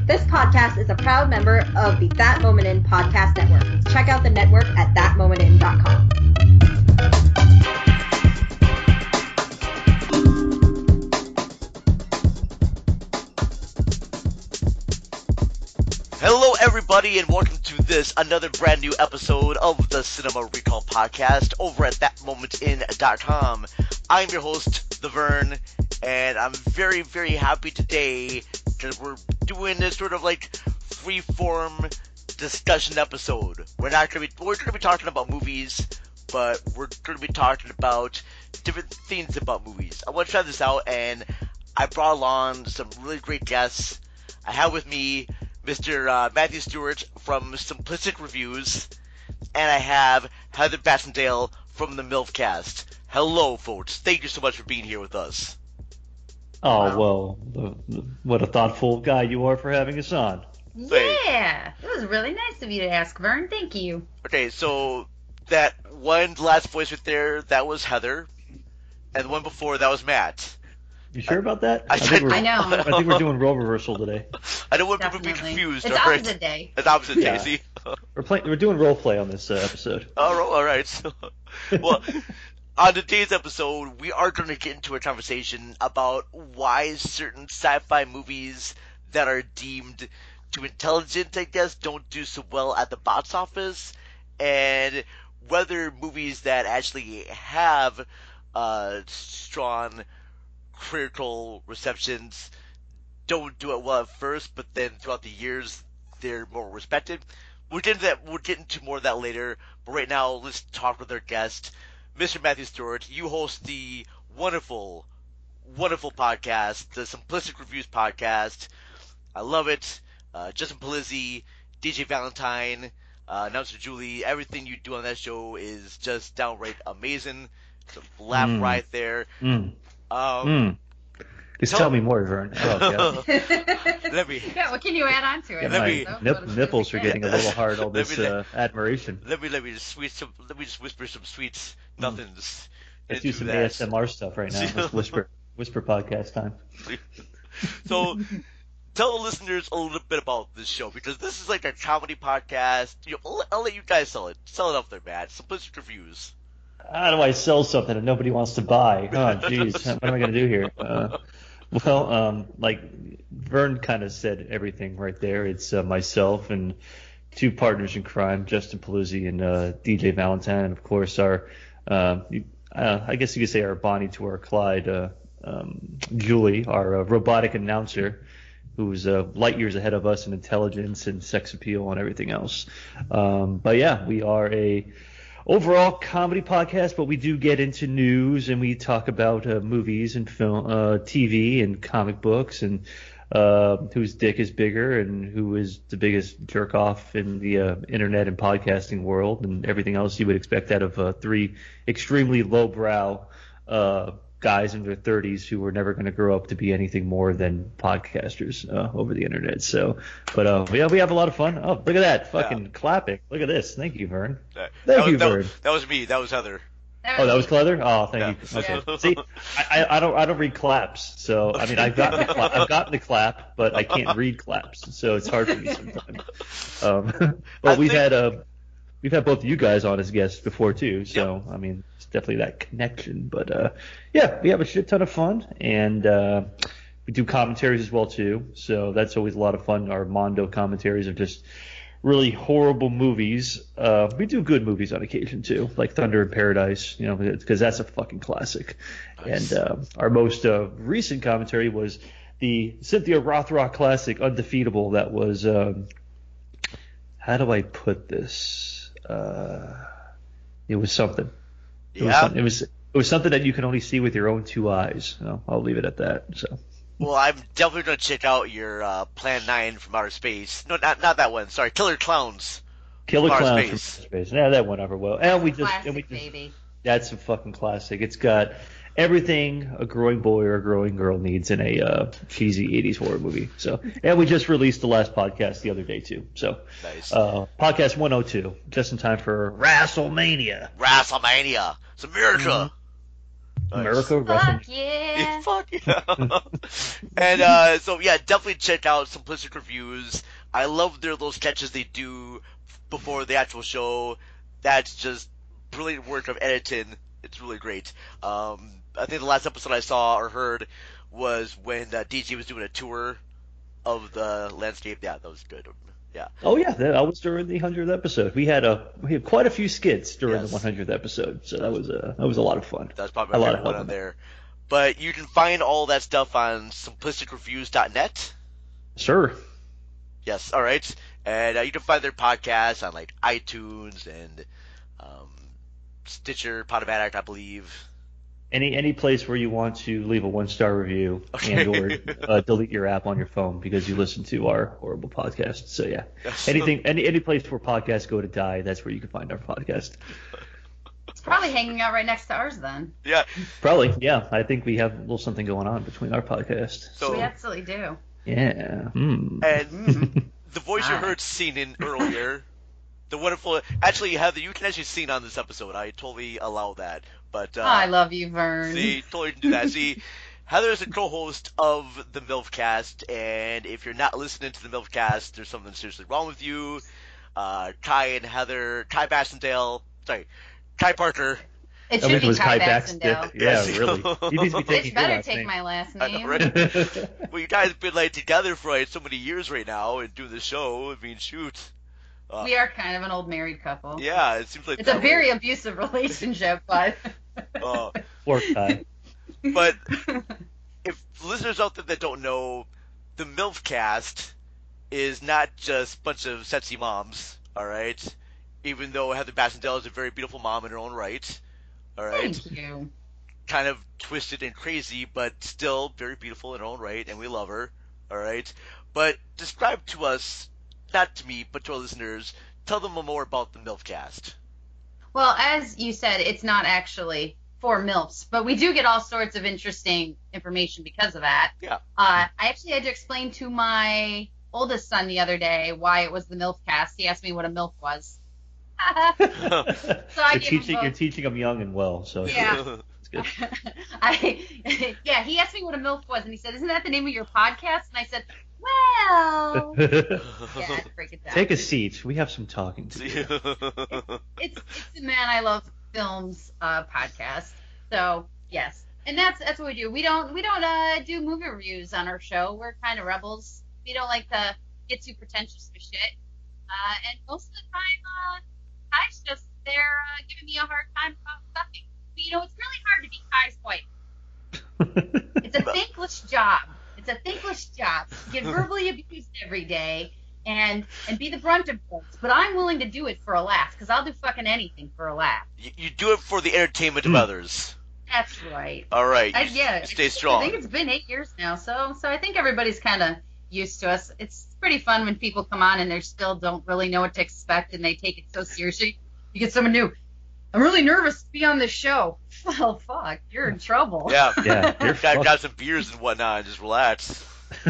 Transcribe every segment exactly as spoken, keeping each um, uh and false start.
This podcast is a proud member of the That Moment In podcast network. Check out the network at that moment in dot com. Hello everybody and welcome to this, another brand new episode of the Cinema Recall podcast over at that moment in dot com. I'm your host, The Vern, and I'm very, very happy today because we're doing this sort of like free-form discussion episode. We're not going to be, we're going to be talking about movies, but we're going to be talking about different things about movies. I want to try this out, and I brought along some really great guests. I have with me Mister Uh, Matthew Stewart from Simplistic Reviews, and I have Heather Bassendale from the MILFcast. Hello, folks. Thank you so much for being here with us. Oh, Wow. well, the, the, what a thoughtful guy you are for having us on. Yeah, it was really nice of you to ask, Vern. Thank you. Okay, so that one last voice right there, that was Heather, and the one before, that was Matt. You sure about that? I think said- we're, I know. I think we're doing role reversal today. I don't want people to be Definitely. confused. It's all right? opposite day. It's opposite Yeah. day, see? We're playing. We're doing role play on this uh, episode. All right, all right. So, well, on today's episode, we are going to get into a conversation about why certain sci-fi movies that are deemed too intelligent, I guess, don't do so well at the box office, and whether movies that actually have uh, strong critical receptions don't do it well at first, but then throughout the years they're more respected. We'll get into that. We'll get into more of that later. But right now, let's talk with our guest, Mister Matthew Stewart. You host the wonderful, wonderful podcast, the Simplistic Reviews podcast. I love it. Uh, Justin Polizzi, D J Valentine, uh, announcer Julie. Everything you do on that show is just downright amazing. So laugh Mm. right there. Mm. Um, Mm. Just tell- tell me more, Vern. Oh, yeah. let me Yeah, what can you add on to it? Yeah, Let my me- So, nip, what is nipples are it? getting a little hard. All Let this me- uh, admiration. let me let me just sweet some. Let me just whisper some sweet nothings. Let's do into some that. A S M R stuff right now. Let's whisper, whisper podcast time. So, tell the listeners a little bit about this show, because this is like a comedy podcast. You know, I'll, I'll let you guys sell it. Sell it up there, Matt. Simplistic Reviews. How do I sell something that nobody wants to buy? Oh, jeez. What am I going to do here? Uh, well, um, like Vern kind of said everything right there. It's uh, myself and two partners in crime, Justin Polizzi and uh, D J Valentine, and of course our, uh, you- uh, I guess you could say our Bonnie to our Clyde, uh, um, Julie, our uh, robotic announcer, who's uh, light years ahead of us in intelligence and sex appeal and everything else. Um, but yeah, we are a overall comedy podcast, but we do get into news and we talk about uh, movies and film, uh, T V and comic books, and uh, whose dick is bigger and who is the biggest jerk off in the uh, internet and podcasting world, and everything else you would expect out of uh, three extremely lowbrow uh, guys in their thirties who were never going to grow up to be anything more than podcasters uh, over the internet. So, but uh, yeah, we have a lot of fun. Oh, look at that fucking Yeah. clapping. Look at this. Thank you, Vern. That, Thank that was, you, that, Vern. that was me. That was Heather. Oh, that was Cleather? Oh, thank Yeah. you. Okay. See, I, I, I don't I don't read claps, so I mean I've gotten the clap, I've gotten the clap, but I can't read claps, so it's hard for me sometimes. Um, I but we've think- had uh, we've had both of you guys on as guests before too, so I mean it's definitely that connection. But uh, yeah, we have a shit ton of fun, and uh, we do commentaries as well too, so that's always a lot of fun. Our Mondo commentaries are just really horrible movies. Uh, we do good movies on occasion too, like Thunder in Paradise, you know, because that's a fucking classic. Nice. And uh, our most uh, recent commentary was the Cynthia Rothrock classic, Undefeatable. That was, um, how do I put this? Uh, it was something. It was Yeah. something. It was it was something that you can only see with your own two eyes. So I'll leave it at that. So. Well, I'm definitely going to check out your uh, Plan nine from Outer Space. No, not not that one. Sorry, Killer Clowns. Killer Outer Clowns Space. from Outer Space. Yeah, that went over well. And we just Classic, and we just baby. that's a fucking classic. It's got everything a growing boy or a growing girl needs in a uh, cheesy eighties horror movie. So, and we just released the last podcast the other day too. So, Nice. uh, podcast one oh two, just in time for WrestleMania. WrestleMania. It's America. America wrestling. Fuck yeah. Fuck yeah. And uh, so yeah, definitely check out Simplistic Reviews. I love their little sketches they do before the actual show. That's just brilliant work of editing. It's really great. Um, I think the last episode I saw or heard was when uh, D J was doing a tour of the landscape. Yeah, that was good. Yeah. Oh yeah, that, that was during the hundredth episode. We had a we had quite a few skits during Yes. the one hundredth episode, so that was a that was a lot of fun. That's probably A my lot favorite of one fun. on there. But you can find all that stuff on simplistic reviews dot net. Sure. Yes, all right. And uh, you can find their podcasts on like iTunes and um, Stitcher, Podomatic, I believe. Any any place where you want to leave a one star review Okay. and or uh, delete your app on your phone because you listen to our horrible podcast. So yeah, Yes. anything any any place where podcasts go to die, that's where you can find our podcast. It's probably hanging out right next to ours then. Yeah. Probably, yeah. I think we have a little something going on between our podcast. So We absolutely do. Yeah. Hmm. and the voice you Ah. heard singing earlier, the wonderful. Actually, Heather, you can actually sing on this episode. I totally allow that. But uh, Oh, I love you, Vern. See, totally can do that. See, Heather is a co-host of the MILFcast, and if you're not listening to the MILFcast, there's something seriously wrong with you. Uh, Kai and Heather, Kai Baxendale, sorry, Kai Parker. It I should think it be was Kai Kai Baxendale. Baxendale. Yeah, Yes. really. He needs to be Bitch taking your better last take name. my last I know, name. right? Well, you guys have been like together for like so many years right now and doing the show. I mean, shoot. Uh, We are kind of an old married couple. yeah, it seems like It's a that very abusive relationship, but. way. Uh, Poor Kai. but if listeners out there that don't know, the MILFcast is not just a bunch of sexy moms, all right? Even though Heather Baxendale is a very beautiful mom in her own right, all right? Thank you. Kind of twisted and crazy, but still very beautiful in her own right, and we love her, all right? But describe to us, not to me, but to our listeners, tell them more about the MILFcast. Well, as you said, it's not actually for MILFs, but we do get all sorts of interesting information because of that. Yeah. Uh, I actually had to explain to my oldest son the other day why it was the MILFcast. He asked me what a MILF was. so I you're gave teaching him you're both. teaching them young and well, so Yeah. it's good. I, yeah, he asked me what a MILF was, and he said, "Isn't that the name of your podcast?" And I said, "Well, yeah, I had to break it down. Take a seat. We have some talking to do. It's it's the Man I Love Films uh, podcast. So yes, and that's that's what we do. We don't we don't uh, do movie reviews on our show. We're kind of rebels. We don't like to get too pretentious with shit. Uh, and most of the time, uh, Kai's just there uh, giving me a hard time about sucking. But, you know, it's really hard to be Kai's wife. It's a thankless job. It's a thankless job. You get verbally abused every day and and be the brunt of it. But I'm willing to do it for a laugh because I'll do fucking anything for a laugh. you, you do it for the entertainment of others. That's right. All right. I, You yeah, stay I strong. think it's been eight years now, so so I think everybody's kind of used to us. It's pretty fun when people come on and they still don't really know what to expect and they take it so seriously. You get someone new. I'm really nervous to be on this show. Well, fuck, you're in trouble. Yeah. Yeah, you're Got, fucked. got some beers and whatnot, and just relax.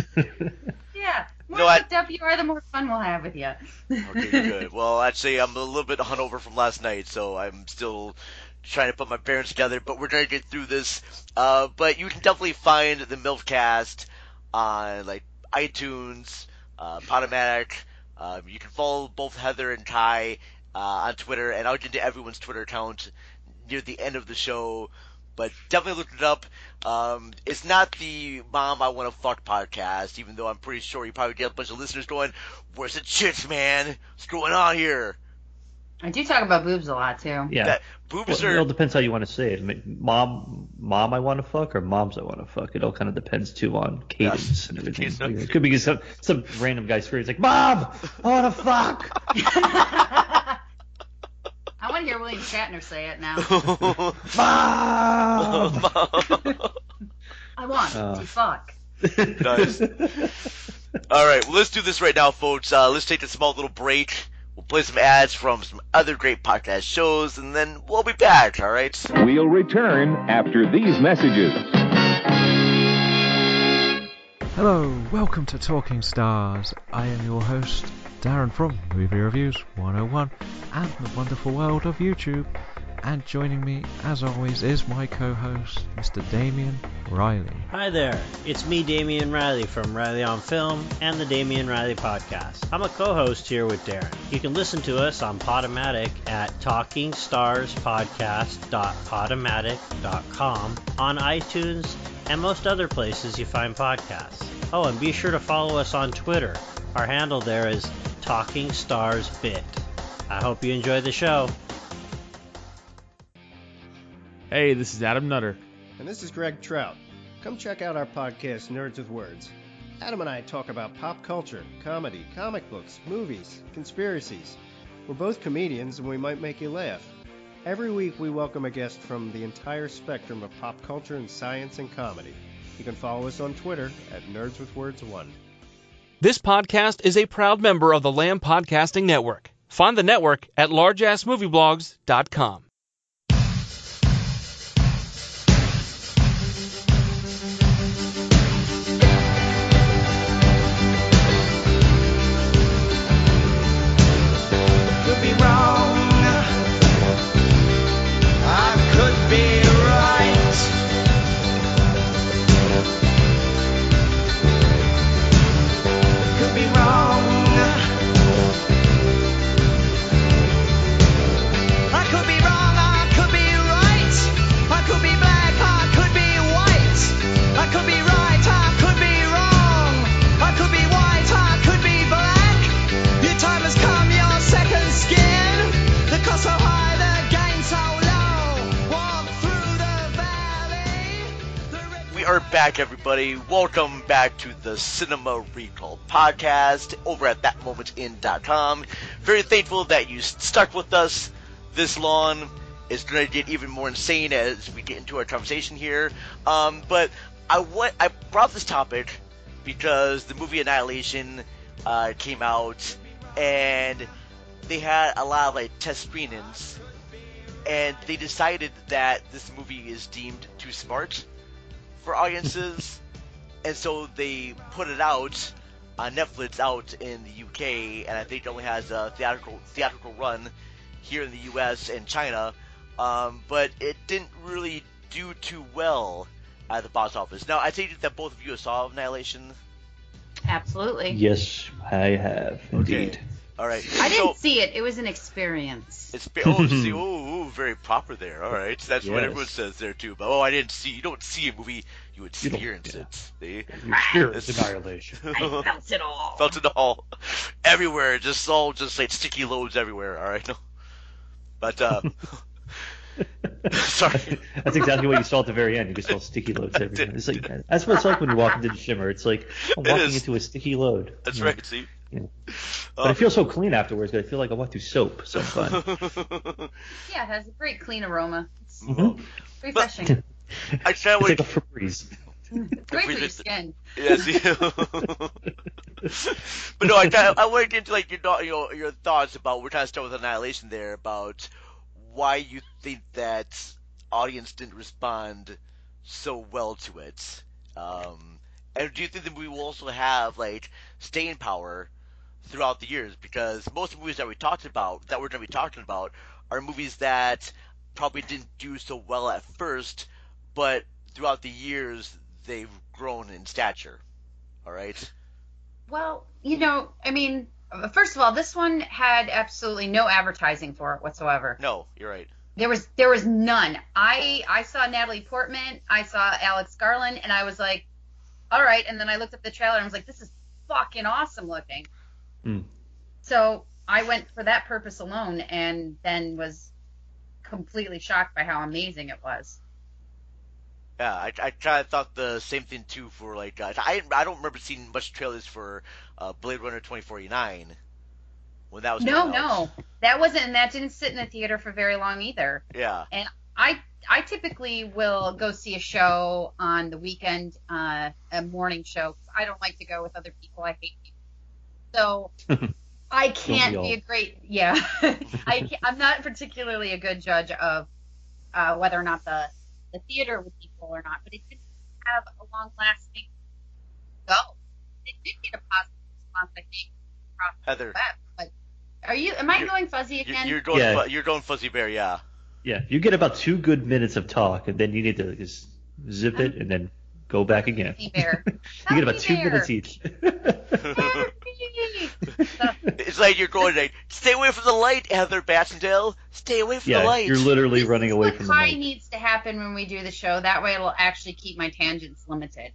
Yeah. More No, I- fucked up you are, the more fun we'll have with you. Okay, good. Well, actually, I'm a little bit hungover from last night, so I'm still trying to put my parents together, but we're going to get through this. Uh, but you can definitely find the MILFcast on, like, iTunes, uh, Podomatic. Um, you can follow both Heather and Kai uh, on Twitter, and I'll get into everyone's Twitter account near the end of the show. But definitely look it up. Um, it's not the Mom I Want to Fuck podcast, even though I'm pretty sure you probably get a bunch of listeners going, "Where's the chicks, man? What's going on here?" I do talk about boobs a lot, too. Yeah. That, boobs Well, it all are depends how you want to say it. I mean, mom, mom, I want to fuck, or moms, I want to fuck. It all kind of depends too on cadence Yes. and everything. Cadence. It could be some some random guy screams like, "Mom, I want to fuck." I want to hear William Shatner say it now. Mom. I want Uh. to fuck. Nice. All right, well, let's do this right now, folks. Uh, let's take a small little break. We'll play some ads from some other great podcast shows, and then we'll be back, all right? We'll return after these messages. Hello, welcome to Talking Stars. I am your host, Darren from Movie Reviews one oh one and the wonderful world of YouTube. And joining me, as always, is my co-host, Mister Damian Riley. Hi there, it's me, Damian Riley, from Riley on Film and the Damian Riley Podcast. I'm a co-host here with Darren. You can listen to us on Podomatic at talking stars podcast dot podomatic dot com, on iTunes, and most other places you find podcasts. Oh, and be sure to follow us on Twitter. Our handle there is TalkingStarsBit. I hope you enjoy the show. Hey, this is Adam Nutter. And this is Greg Trout. Come check out our podcast, Nerds with Words. Adam and I talk about pop culture, comedy, comic books, movies, conspiracies. We're both comedians and we might make you laugh. Every week we welcome a guest from the entire spectrum of pop culture and science and comedy. You can follow us on Twitter at Nerds with Words one. This podcast is a proud member of the Lamb Podcasting Network. Find the network at large ass movie blogs dot com. Back, everybody. Welcome back to the Cinema Recall podcast over at that moment in dot com. Very thankful that you stuck with us this long. It's going to get even more insane as we get into our conversation here. Um, but I want, I brought this topic because the movie Annihilation uh, came out and they had a lot of like test screenings, and they decided that this movie is deemed too smart for audiences, and so they put it out on Netflix out in the U K, and I think it only has a theatrical theatrical run here in the U S and China, um, but it didn't really do too well at the box office. Now, I take it that both of you saw Annihilation? Absolutely. Yes, I have, indeed. Okay. All right. I didn't So, see it. It was an experience. It's oh, see, oh, oh, very proper there. All right, that's what Yes. everyone says there too. But oh, I didn't see. You don't see a movie, you would You don't- experience yeah. it. See? You experience It's- annihilation. I felt it all. Felt it all, everywhere, just all just like sticky loads everywhere. All right, no, but uh, sorry. That's exactly what you saw at the very end. You just saw sticky loads everywhere. It's like that's what it's like when you walk into the shimmer. It's like I'm It walking is. into a sticky load. That's Yeah. right. See, Yeah. But I feel so clean afterwards. I feel like I walked through soap. So fun. Yeah, it has a great clean aroma. It's Mhm. refreshing. I try It's like like a Febreze. It's great for your skin. yeah, see. But no, I kinda, I want to get into like your thought- your your thoughts about. We're trying to start with Annihilation there about why you think that audience didn't respond so well to it. Um, and do you think that we will also have like staying power throughout the years? Because most movies that we talked about, that we're going to be talking about, are movies that probably didn't do so well at first, but throughout the years they've grown in stature. All right. Well, you know, I mean, first of all, this one had absolutely no advertising for it whatsoever. No, you're right. There was there was none. I I saw Natalie Portman, I saw Alex Garland, and I was like, all right. And then I looked at the trailer and I was like, this is fucking awesome looking. Hmm. So I went for that purpose alone, and then was completely shocked by how amazing it was. Yeah, I, I kind of thought the same thing too. For like, uh, I I don't remember seeing much trailers for uh, Blade Runner twenty forty-nine when that was No, coming out. no, that wasn't, and that didn't sit in the theater for very long either. Yeah. And I I typically will go see a show on the weekend, uh, a morning show. I don't like to go with other people. I hate people. So I can't Don't we be all? a great yeah. I can't, I'm not particularly a good judge of uh, whether or not the the theater with people or not. But it didn't have a long lasting go. It did get a positive response, I think, across Heather. the web. But are you? Am I You're- going fuzzy You're, again? you're going Yeah. fu- you're going Fuzzy Bear, yeah. Yeah, you get about two good minutes of talk, and then you need to just zip it and then go back again. Happy bear. You get about two Happy bear. minutes each. It's like you're going like, stay away from the light, Heather Baxendale. Stay away from Yeah, the light. you're literally This running is away what from the Kai mic. needs to happen when we do the show. That way it'll actually keep my tangents limited.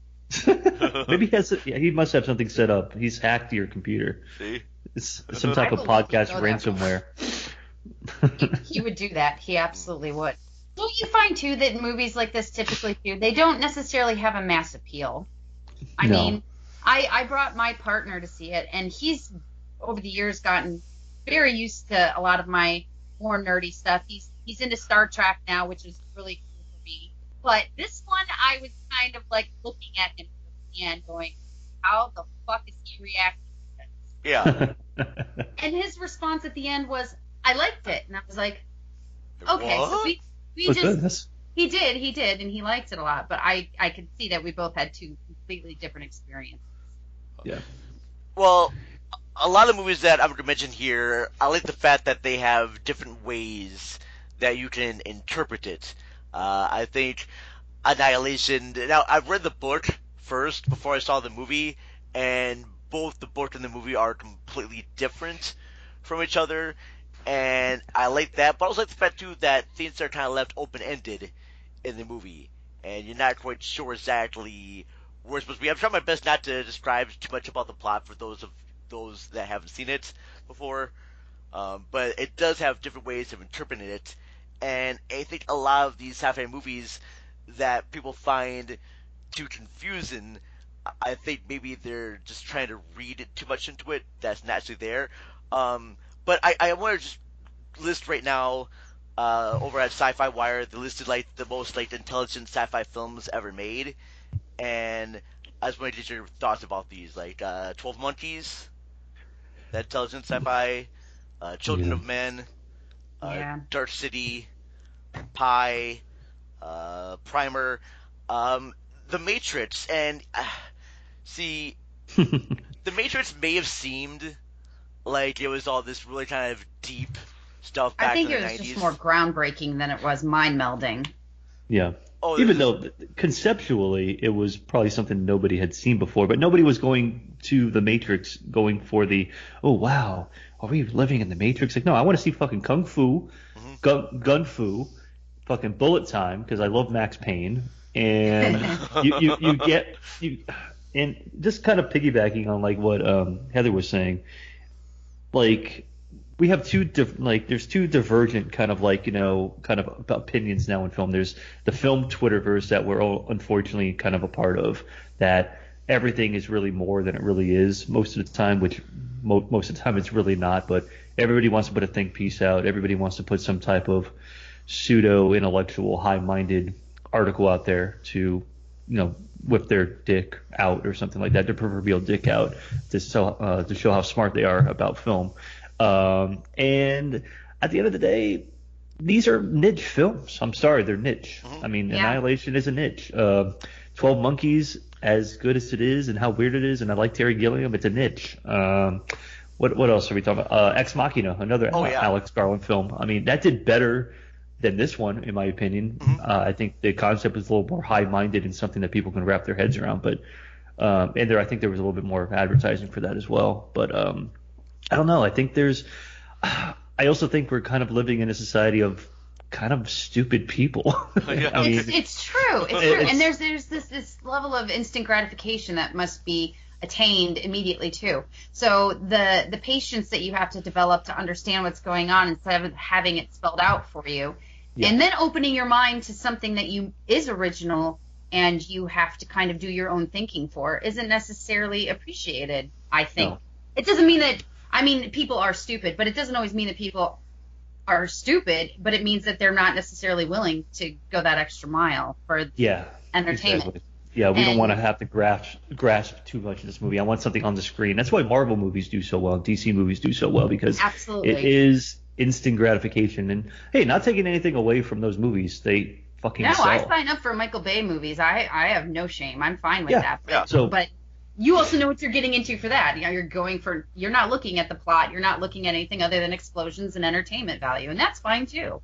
Maybe he has. Yeah, he must have something set up. He's hacked your computer. See? It's some type I of believe podcast you know that. ransomware. He would do that. He absolutely would. Don't you find, too, that movies like this typically do, they don't necessarily have a mass appeal? I No. mean, I, I brought my partner to see it, and he's, over the years, gotten very used to a lot of my more nerdy stuff. He's he's into Star Trek now, which is really cool for me. But this one, I was kind of, like, looking at him and going, how the fuck is he reacting to this? Yeah. And his response at the end was, I liked it. And I was like, okay, What? so we, we Oh, just, goodness. he did, he did, and he liked it a lot. But I, I could see that we both had two completely different experiences. Yeah. Well, a lot of movies that I'm going to mention here, I like the fact that they have different ways that you can interpret it. Uh, I think Annihilation. Now, I've read the book first before I saw the movie, and both the book and the movie are completely different from each other, and I like that. But I also like the fact too that things are kind of left open-ended in the movie, and you're not quite sure exactly where it's supposed to be. I'm trying my best not to describe too much about the plot for those of those that haven't seen it before, um, but it does have different ways of interpreting it, and I think a lot of these sci-fi movies that people find too confusing, I think maybe they're just trying to read too much into it that's not actually there. Um, but I, I want to just list right now uh, over at Sci-Fi Wire, they listed like the most like intelligent sci-fi films ever made, and I just want to get your thoughts about these, like uh, twelve Monkeys, that intelligent sci-fi, uh, Children Yeah. of Men, uh, Yeah. Dark City, Pi, uh, Primer, um, The Matrix, and uh, see, The Matrix may have seemed like it was all this really kind of deep stuff back I think in it the was nineties. just more groundbreaking than it was mind melding. Yeah. Oh, Even this- though conceptually it was probably something nobody had seen before, but nobody was going to the Matrix going for the, oh wow, are we living in the Matrix? Like, no, I want to see fucking kung fu, Mm-hmm. gun, gun fu, fucking bullet time, because I love Max Payne, and you, you, you get you, and just kind of piggybacking on like what um, Heather was saying, like. We have two diff- like there's two divergent kind of like you know kind of opinions now in film. There's the film Twitterverse that we're all unfortunately kind of a part of, that everything is really more than it really is most of the time, which mo- most of the time it's really not. But everybody wants to put a think piece out. Everybody wants to put some type of pseudo intellectual, high-minded article out there to you know whip their dick out or something like that, their proverbial dick out to show uh, to show how smart they are about film. Um, and at the end of the day, these are niche films. I'm sorry, they're niche. I mean, Yeah. Annihilation is a niche. Uh, twelve Monkeys, as good as it is and how weird it is, and I like Terry Gilliam, it's a niche. Um, what what else are we talking about? Uh, Ex Machina, another Oh, yeah. Alex Garland film. I mean, that did better than this one, in my opinion. Uh, I think the concept is a little more high-minded and something that people can wrap their heads around. But um, and there, I think there was a little bit more advertising for that as well. But um, I don't know. I think there's. I also think we're kind of living in a society of kind of stupid people. Yeah. I mean, It's, it's true. It's true. It's- And there's there's this this level of instant gratification that must be attained immediately too. So the the patience that you have to develop to understand what's going on instead of having it spelled out for you, Yeah. and then opening your mind to something that you is original and you have to kind of do your own thinking for, isn't necessarily appreciated. I think No. it doesn't mean that. I mean, people are stupid, but it doesn't always mean that people are stupid, but it means that they're not necessarily willing to go that extra mile for yeah. entertainment. Exactly. Yeah, we don't And- want to have to grasp grasp too much in this movie. I want something on the screen. That's why Marvel movies do so well, D C movies do so well, because Absolutely. it is instant gratification. And hey, not taking anything away from those movies, they fucking No, sell. I sign up for Michael Bay movies. I, I have no shame. I'm fine with Yeah, that. But, yeah. So- but you also know what you're getting into for that. You know, you're going for, you're not looking at the plot. You're not looking at anything other than explosions and entertainment value, and that's fine too.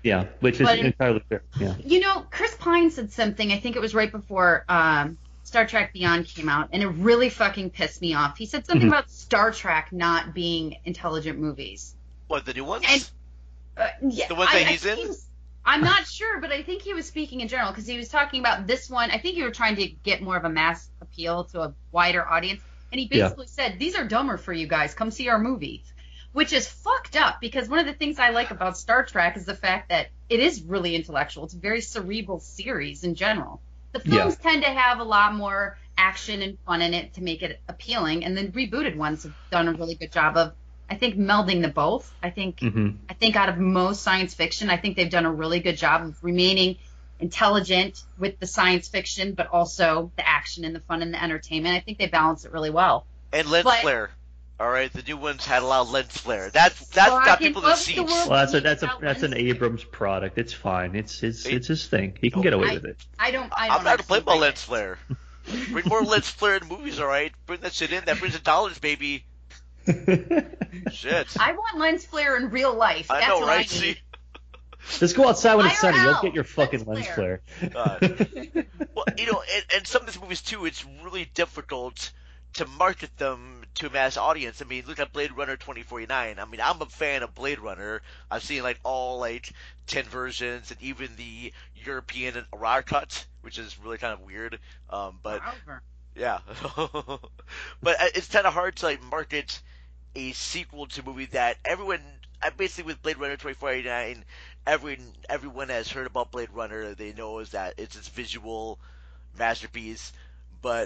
Yeah, which is But- entirely fair. Yeah. You know, Chris Pine said something, I think it was right before um, Star Trek Beyond came out, and it really fucking pissed me off. He said something Mhm. about Star Trek not being intelligent movies. What, the new ones? And uh, yeah, The ones I- that I he's think in? he was- I'm not sure, but I think he was speaking in general because he was talking about this one. I think you were trying to get more of a mass appeal to a wider audience, and he Yeah. basically said, "These are dumber for you guys. Come see our movies," which is fucked up because one of the things I like about Star Trek is the fact that it is really intellectual. It's a very cerebral series in general. The films tend to have a lot more action and fun in it to make it appealing, and then rebooted ones have done a really good job of, I think, melding the both. I think hmm I think out of most science fiction, I think they've done a really good job of remaining intelligent with the science fiction, but also the action and the fun and the entertainment. I think they balance it really well. And lens But- flare. All right, the new ones had a lot of lens flare. That's that's got Fucking people in love seats. the world. Well, that's a that's a Without that's an lens- Abrams product. It's fine. It's his It- it's his thing. He can get away I- with it. I don't. I don't I'm not to play actually about like lens it. flare. Bring more lens flare in movies, all right? Bring that shit in. That brings the dollars, baby. Shit. I want lens flare in real life. I That's know, what right? I need. See. Just go outside when it's Fire sunny. You'll out. get your fucking Lens lens flare. Uh, Well, you know, and, and some of these movies too, it's really difficult to market them to a mass audience. I mean, look at Blade Runner twenty forty-nine. I mean, I'm a fan of Blade Runner. I've seen like all like ten versions and even the European and Arar cut, which is really kind of weird. Um, but However, yeah, but it's kind of hard to like market a sequel to a movie that everyone, I basically with Blade Runner twenty forty-nine, everyone everyone has heard about Blade Runner. They know is that it's this visual masterpiece, but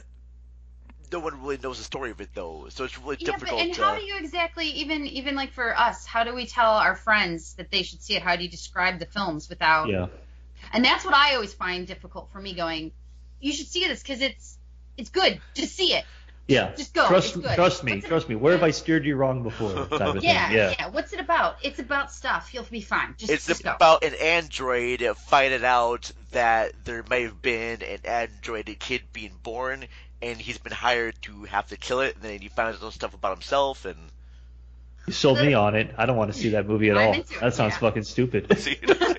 no one really knows the story of it though. So it's really yeah, but difficult. and to, how do you exactly even even like for us? How do we tell our friends that they should see it? How do you describe the films without? Yeah. And that's what I always find difficult for me. Going, you should see this because it's it's good. Just see it. Yeah. Just go. Trust It's good. trust me. What's it- Trust me. Where have I steered you wrong before? Type of Yeah, thing. yeah, Yeah. What's it about? It's about stuff. You'll be fine. Just, it's just go. about an android finding out that there may have been an android kid being born, and he's been hired to have to kill it. And then he finds out stuff about himself, and You sold me on it. I don't want to see that movie at I'm all. into it, That sounds yeah. fucking stupid. see,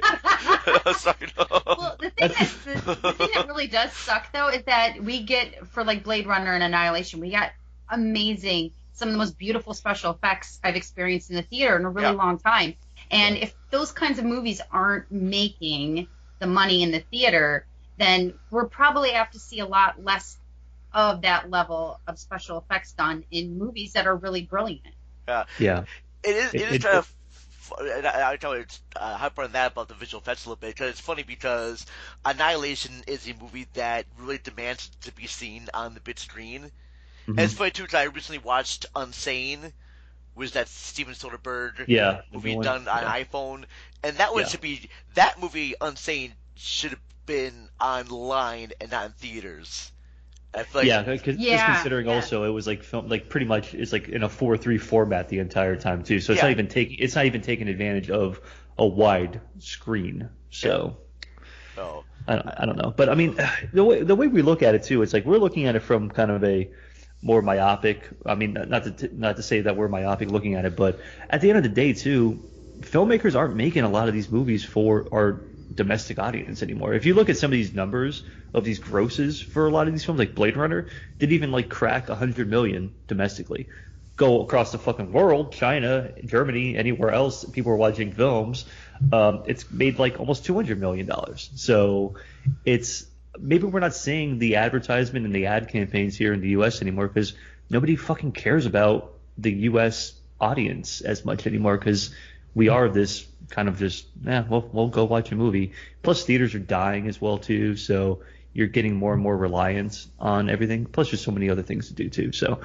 sorry, no. Well, the thing that the, the thing that really does suck though is that we get for like Blade Runner and Annihilation, we got amazing, some of the most beautiful special effects I've experienced in the theater in a really Yeah. long time. And if those kinds of movies aren't making the money in the theater, then we're probably have to see a lot less of that level of special effects done in movies that are really brilliant. Yeah. It is. It It- is it- kind of. And I, I tell you, it's uh, hype on that about the visual effects a little bit because it's funny because Annihilation is a movie that really demands to be seen on the big screen. Mhm. And it's funny too because I recently watched Unsane, was that Steven Soderbergh Yeah. movie Everyone- done on yeah. iPhone, and that was Yeah. to be that movie Unsane should have been online and not in theaters. I feel like yeah, because Yeah, considering yeah. also it was like film, like pretty much it's like in a four three format the entire time too. So it's Yeah. not even taking it's not even taking advantage of a wide screen. So oh, I don't, I don't know, but I mean the way the way we look at it too, it's like we're looking at it from kind of a more myopic. I mean, not to not to say that we're myopic looking at it, but at the end of the day too, filmmakers aren't making a lot of these movies for our domestic audience anymore. If you look at some of these numbers of these grosses for a lot of these films, like Blade Runner, didn't even like crack one hundred million domestically. Go across the fucking world, China, Germany, anywhere else, people are watching films. Um, it's made like almost two hundred million dollars. So it's maybe we're not seeing the advertisement and the ad campaigns here in the U S anymore because nobody fucking cares about the U S audience as much anymore because we are this kind of just, yeah, we'll, we'll go watch a movie. Plus theaters are dying as well too, so you're getting more and more reliance on everything. Plus there's so many other things to do too. So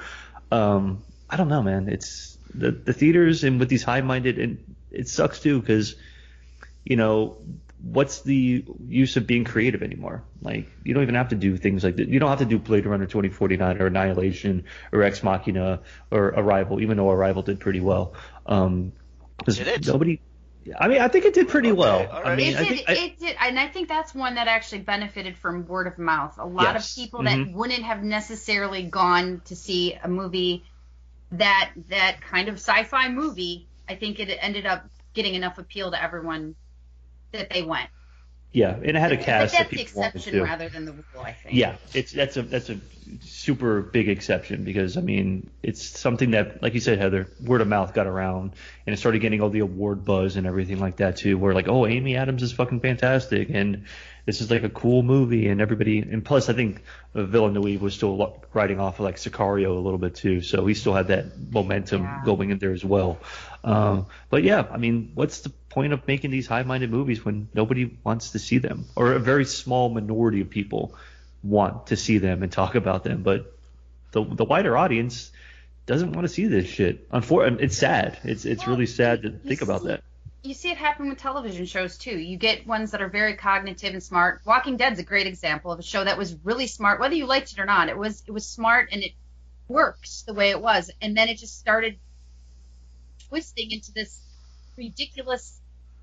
um, I don't know, man. It's the the theaters and with these high-minded, and it sucks too because, you know, what's the use of being creative anymore? Like you don't even have to do things like that. You don't have to do Blade Runner twenty forty-nine or Annihilation or Ex Machina or Arrival, even though Arrival did pretty well. Um, 'cause Did it? nobody. I mean, I think it did pretty Okay, well. all I right. mean, It I did, think I, it did, and I think that's one that actually benefited from word of mouth. A lot Yes. of people Mhm. that wouldn't have necessarily gone to see a movie that that kind of sci-fi movie, I think it ended up getting enough appeal to everyone that they went. Yeah, and it had a But cast that's that the people wanted exception to. rather than the rule, I think. Yeah, it's that's a that's a super big exception because I mean it's something that, like you said, Heather, word of mouth got around and it started getting all the award buzz and everything like that too. Where like, oh, Amy Adams is fucking fantastic and this is like a cool movie and everybody. And plus, I think Villeneuve was still riding off of like Sicario a little bit too, so he still had that momentum Yeah. going in there as well. Um, but yeah, I mean, what's the point of making these high-minded movies when nobody wants to see them, or a very small minority of people want to see them and talk about them, but the the wider audience doesn't want to see this shit. Unfortunately, it's sad. It's it's Well, really sad to you think about see- that. You see it happen with television shows too. You get ones that are very cognitive and smart. Walking Dead's a great example of a show that was really smart, whether you liked it or not. It was it was smart and it works the way it was, and then it just started twisting into this ridiculous,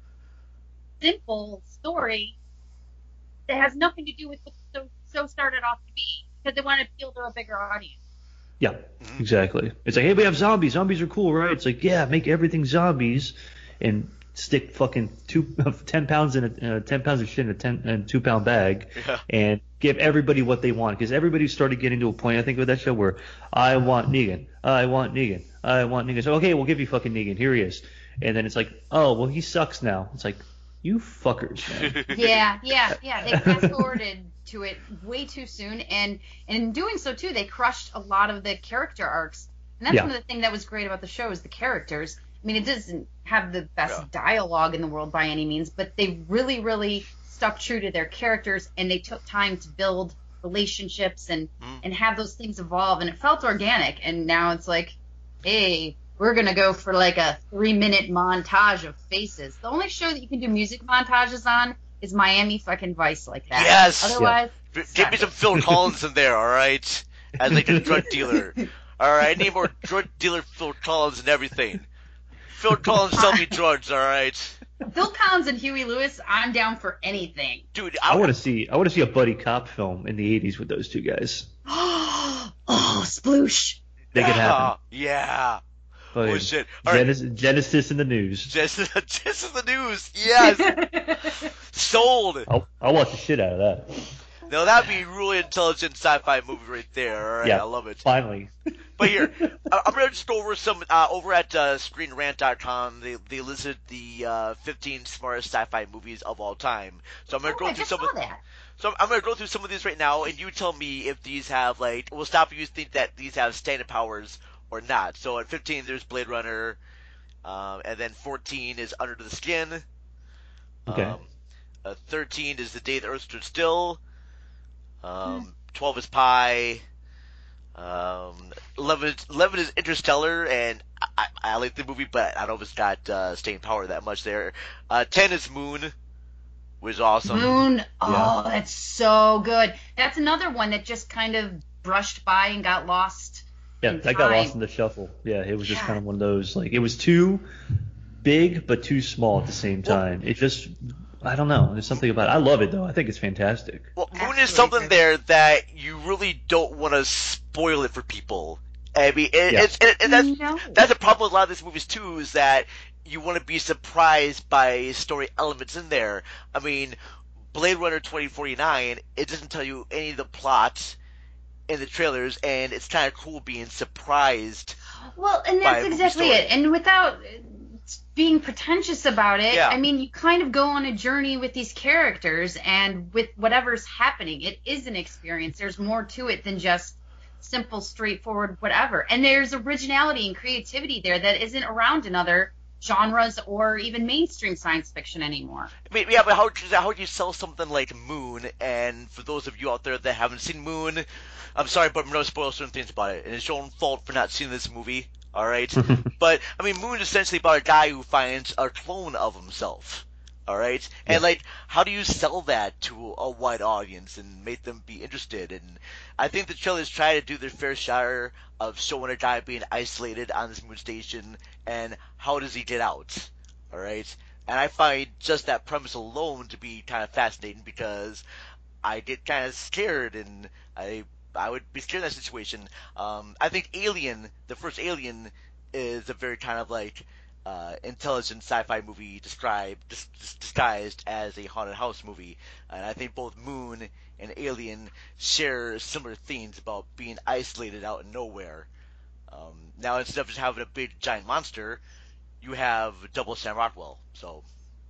simple story that has nothing to do with what the show started off to be because they want to appeal to a bigger audience. Yeah, exactly. It's like, hey, we have zombies. Zombies are cool, right? It's like, yeah, make everything zombies and stick fucking two, ten pounds in a uh, ten pounds of shit in a ten and two pound bag, Yeah. and give everybody what they want. Because everybody started getting to a point, I think, with that show where I want Negan, I want Negan, I want Negan. So okay, we'll give you fucking Negan. Here he is. And then it's like, oh well, he sucks now. It's like, you fuckers, man. Yeah, yeah, yeah. They fast forwarded to it way too soon, and, and in doing so too, they crushed a lot of the character arcs. And that's Yeah. one of the things that was great about the show is the characters. I mean, it doesn't have the best Yeah. dialogue in the world by any means, but they really, really stuck true to their characters, and they took time to build relationships and Mm. and have those things evolve, and it felt organic. And now it's like, hey, we're gonna go for like a three minute montage of faces. The only show that you can do music montages on is Miami fucking Vice like that. Yes. Otherwise, Give me some Phil Collins in there, all right? As like a drug dealer. All right, I need more drug dealer Phil Collins and everything. Phil Collins sell me drugs, all right? Phil Collins and Huey Lewis, I'm down for anything. Dude, I I, want to see I want to see a buddy cop film in the eighties with those two guys. Oh, sploosh. Make it happen. Ah, yeah. Fucking Oh shit! All right, Genesis, Genesis in the news. just just in the news. Yes, sold. I'll, I'll watch the shit out of that. Now that'd be really intelligent sci-fi movie right there. All right, Yeah. I love it. Finally. But here, I- I'm gonna just go over some uh, over at uh, Screen Rant dot com. They they listed the uh, fifteen smartest sci-fi movies of all time. So I'm gonna Oh, go I through just some saw of that. so I'm gonna go through some of these right now, and you tell me if these have like we'll stop if you think that these have standard powers or not. So at fifteen there's Blade Runner, um, and then fourteen is Under the Skin. Okay. Um, uh, thirteen is The Day the Earth Stood Still. Um, twelve is Pi. Um, eleven, eleven is Interstellar, and I, I, I like the movie, but I don't know if it's got uh, staying power that much there. Uh, ten is Moon, which is awesome. Moon. Oh, that's so good. That's another one that just kind of brushed by and got lost. Yeah, in that got lost time. in the shuffle. Yeah, it was just Yeah. kind of one of those, like, it was too big but too small at the same time. It just, I don't know. There's something about it. I love it, though. I think it's fantastic. Well, Moon Absolutely. is something there that you really don't want to spoil it for people. I mean, it, Yeah. it's and, and that's No. that's a problem with a lot of these movies too. Is that you want to be surprised by story elements in there. I mean, Blade Runner twenty forty-nine, it doesn't tell you any of the plots in the trailers, and it's kind of cool being surprised. Well, and by that's a movie exactly story. it. And without uh, being pretentious about it, Yeah. I mean, you kind of go on a journey with these characters, and with whatever's happening, it is an experience. There's more to it than just simple, straightforward, whatever. And there's originality and creativity there that isn't around in other genres or even mainstream science fiction anymore. I mean, yeah, but how how do you sell something like Moon? And for those of you out there that haven't seen Moon, I'm sorry, but I'm going to spoil certain things about it, and it's your own fault for not seeing this movie. All right, but I mean, Moon is essentially about a guy who finds a clone of himself. All right, and Yeah. like, how do you sell that to a wide audience and make them be interested? And I think the trailers try to do their fair share of showing a guy being isolated on this moon station, and how does he get out? All right, and I find just that premise alone to be kind of fascinating because I get kind of scared, and I I would be scared in that situation. Um, I think Alien, the first Alien, is a very kind of like uh, intelligent sci-fi movie described dis- dis- disguised as a haunted house movie. And I think both Moon and Alien share similar themes about being isolated out in nowhere. Um, now, instead of just having a big giant monster, you have double Sam Rockwell. So,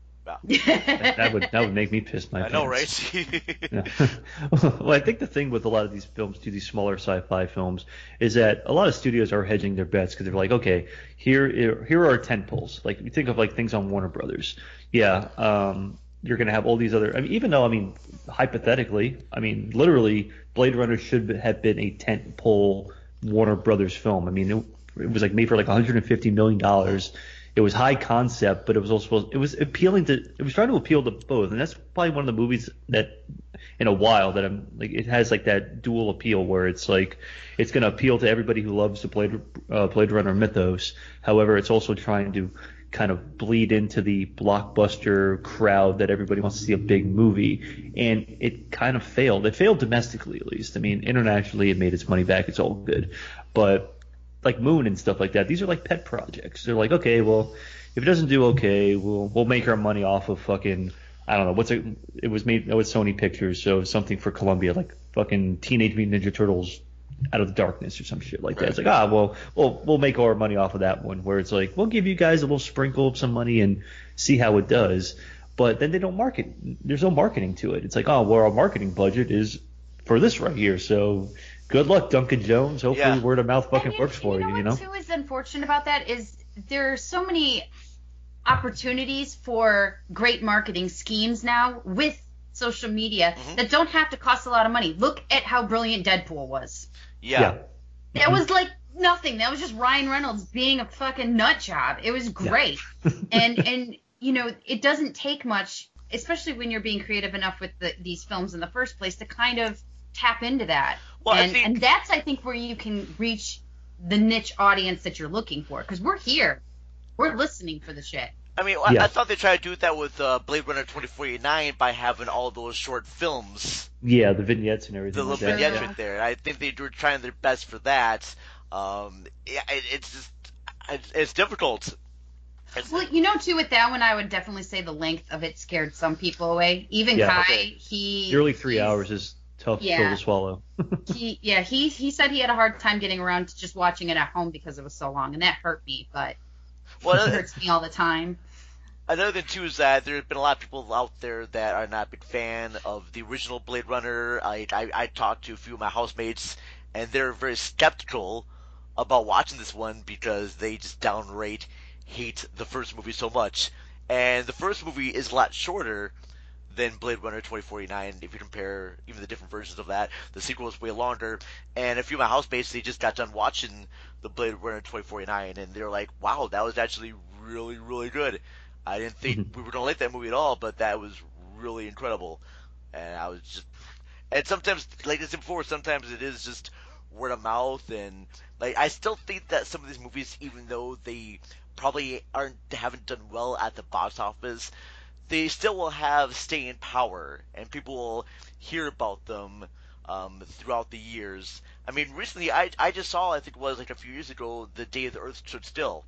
yeah. that would that would make me piss my I pants. know, right? Yeah. Well, I think the thing with a lot of these films, too, these smaller sci-fi films, is that a lot of studios are hedging their bets because they're like, okay, here here are our tentpoles. Like, you think of like things on Warner Brothers. Yeah, um, you're going to have all these other. I mean, even though, I mean, hypothetically, I mean, literally, Blade Runner should have been a tentpole Warner Brothers film. I mean, it, it was like made for like one hundred fifty million dollars. It was high concept, but it was also it was appealing to it was trying to appeal to both, and that's probably one of the movies that in a while that I'm like it has like that dual appeal where it's like it's going to appeal to everybody who loves the Blade uh, Blade Runner mythos. However, it's also trying to kind of bleed into the blockbuster crowd that everybody wants to see a big movie, and it kind of failed. It failed domestically, at least. I mean, internationally, it made its money back. It's all good, but like Moon and stuff like that, these are like pet projects. They're like, okay, well, if it doesn't do okay, we'll we'll make our money off of fucking I don't know what's it. It was made with Sony Pictures, so something for Columbia, like fucking Teenage Mutant Ninja Turtles Out of the Darkness or some shit like that. It's like, ah, well, we'll we'll make our money off of that one. Where it's like, we'll give you guys a little sprinkle of some money and see how it does. But then they don't market. There's no marketing to it. It's like, oh, well, our marketing budget is for this right here, so. Good luck, Duncan Jones. Hopefully, yeah. word of mouth fucking and works you, for you. You, Know you know. What too is unfortunate about that is there are so many opportunities for great marketing schemes now with social media mm-hmm. that don't have to cost a lot of money. Look at how brilliant Deadpool was. Yeah. yeah. That mm-hmm. was like nothing. That was just Ryan Reynolds being a fucking nut job. It was great. Yeah. and and you know, it doesn't take much, especially when you're being creative enough with the, these films in the first place, to kind of tap into that. Well, and, I think... and that's, I think, where you can reach the niche audience that you're looking for. Because we're here. We're listening for the shit. I mean, yeah. I, I thought they tried to do that with uh, Blade Runner twenty forty-nine by having all those short films. Yeah, the vignettes and everything. The little like vignettes that. right there. I think they were trying their best for that. Um, yeah, it, it's just, it's, it's difficult. It's, well, you know, too, with that one, I would definitely say the length of it scared some people away. Even yeah. Kai, okay. he... The early three hours is tough yeah. pill to swallow. he, yeah, he he said he had a hard time getting around to just watching it at home because it was so long, and that hurt me, but well, it hurts me all the time. Another thing, too, is that there have been a lot of people out there that are not a big fan of the original Blade Runner. I, I, I talked to a few of my housemates, and they're very skeptical about watching this one because they just downright hate the first movie so much. And the first movie is a lot shorter than Blade Runner twenty forty-nine. If you compare even the different versions of that, the sequel is way longer. And a few of my housemates, they just got done watching the Blade Runner twenty forty-nine, and they're like, wow, that was actually really, really good. I didn't think we were going to like that movie at all, but that was really incredible. And I was just... And sometimes, like I said before, sometimes it is just word of mouth. And like I still think that some of these movies, even though they probably aren't haven't done well at the box office, they still will have staying power. And people will hear about them um, throughout the years. I mean, recently, I, I just saw, I think it was like a few years ago, The Day the Earth Stood Still.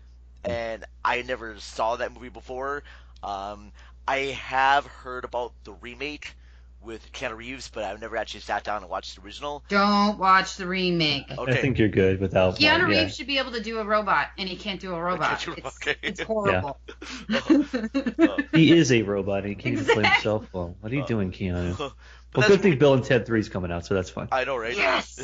And I never saw that movie before. Um, I have heard about the remake with Keanu Reeves, but I've never actually sat down and watched the original. Don't watch the remake. Okay. I think you're good without Keanu one, Reeves yeah. should be able to do a robot, and he can't do a robot. Do, it's, okay. it's horrible. Uh, He is a robot, and he can't Exactly. even play himself well. What are you Uh, doing, Keanu? but Well, that's good thing Bill and Ted three is coming out, so that's fine. I know, right? Yes!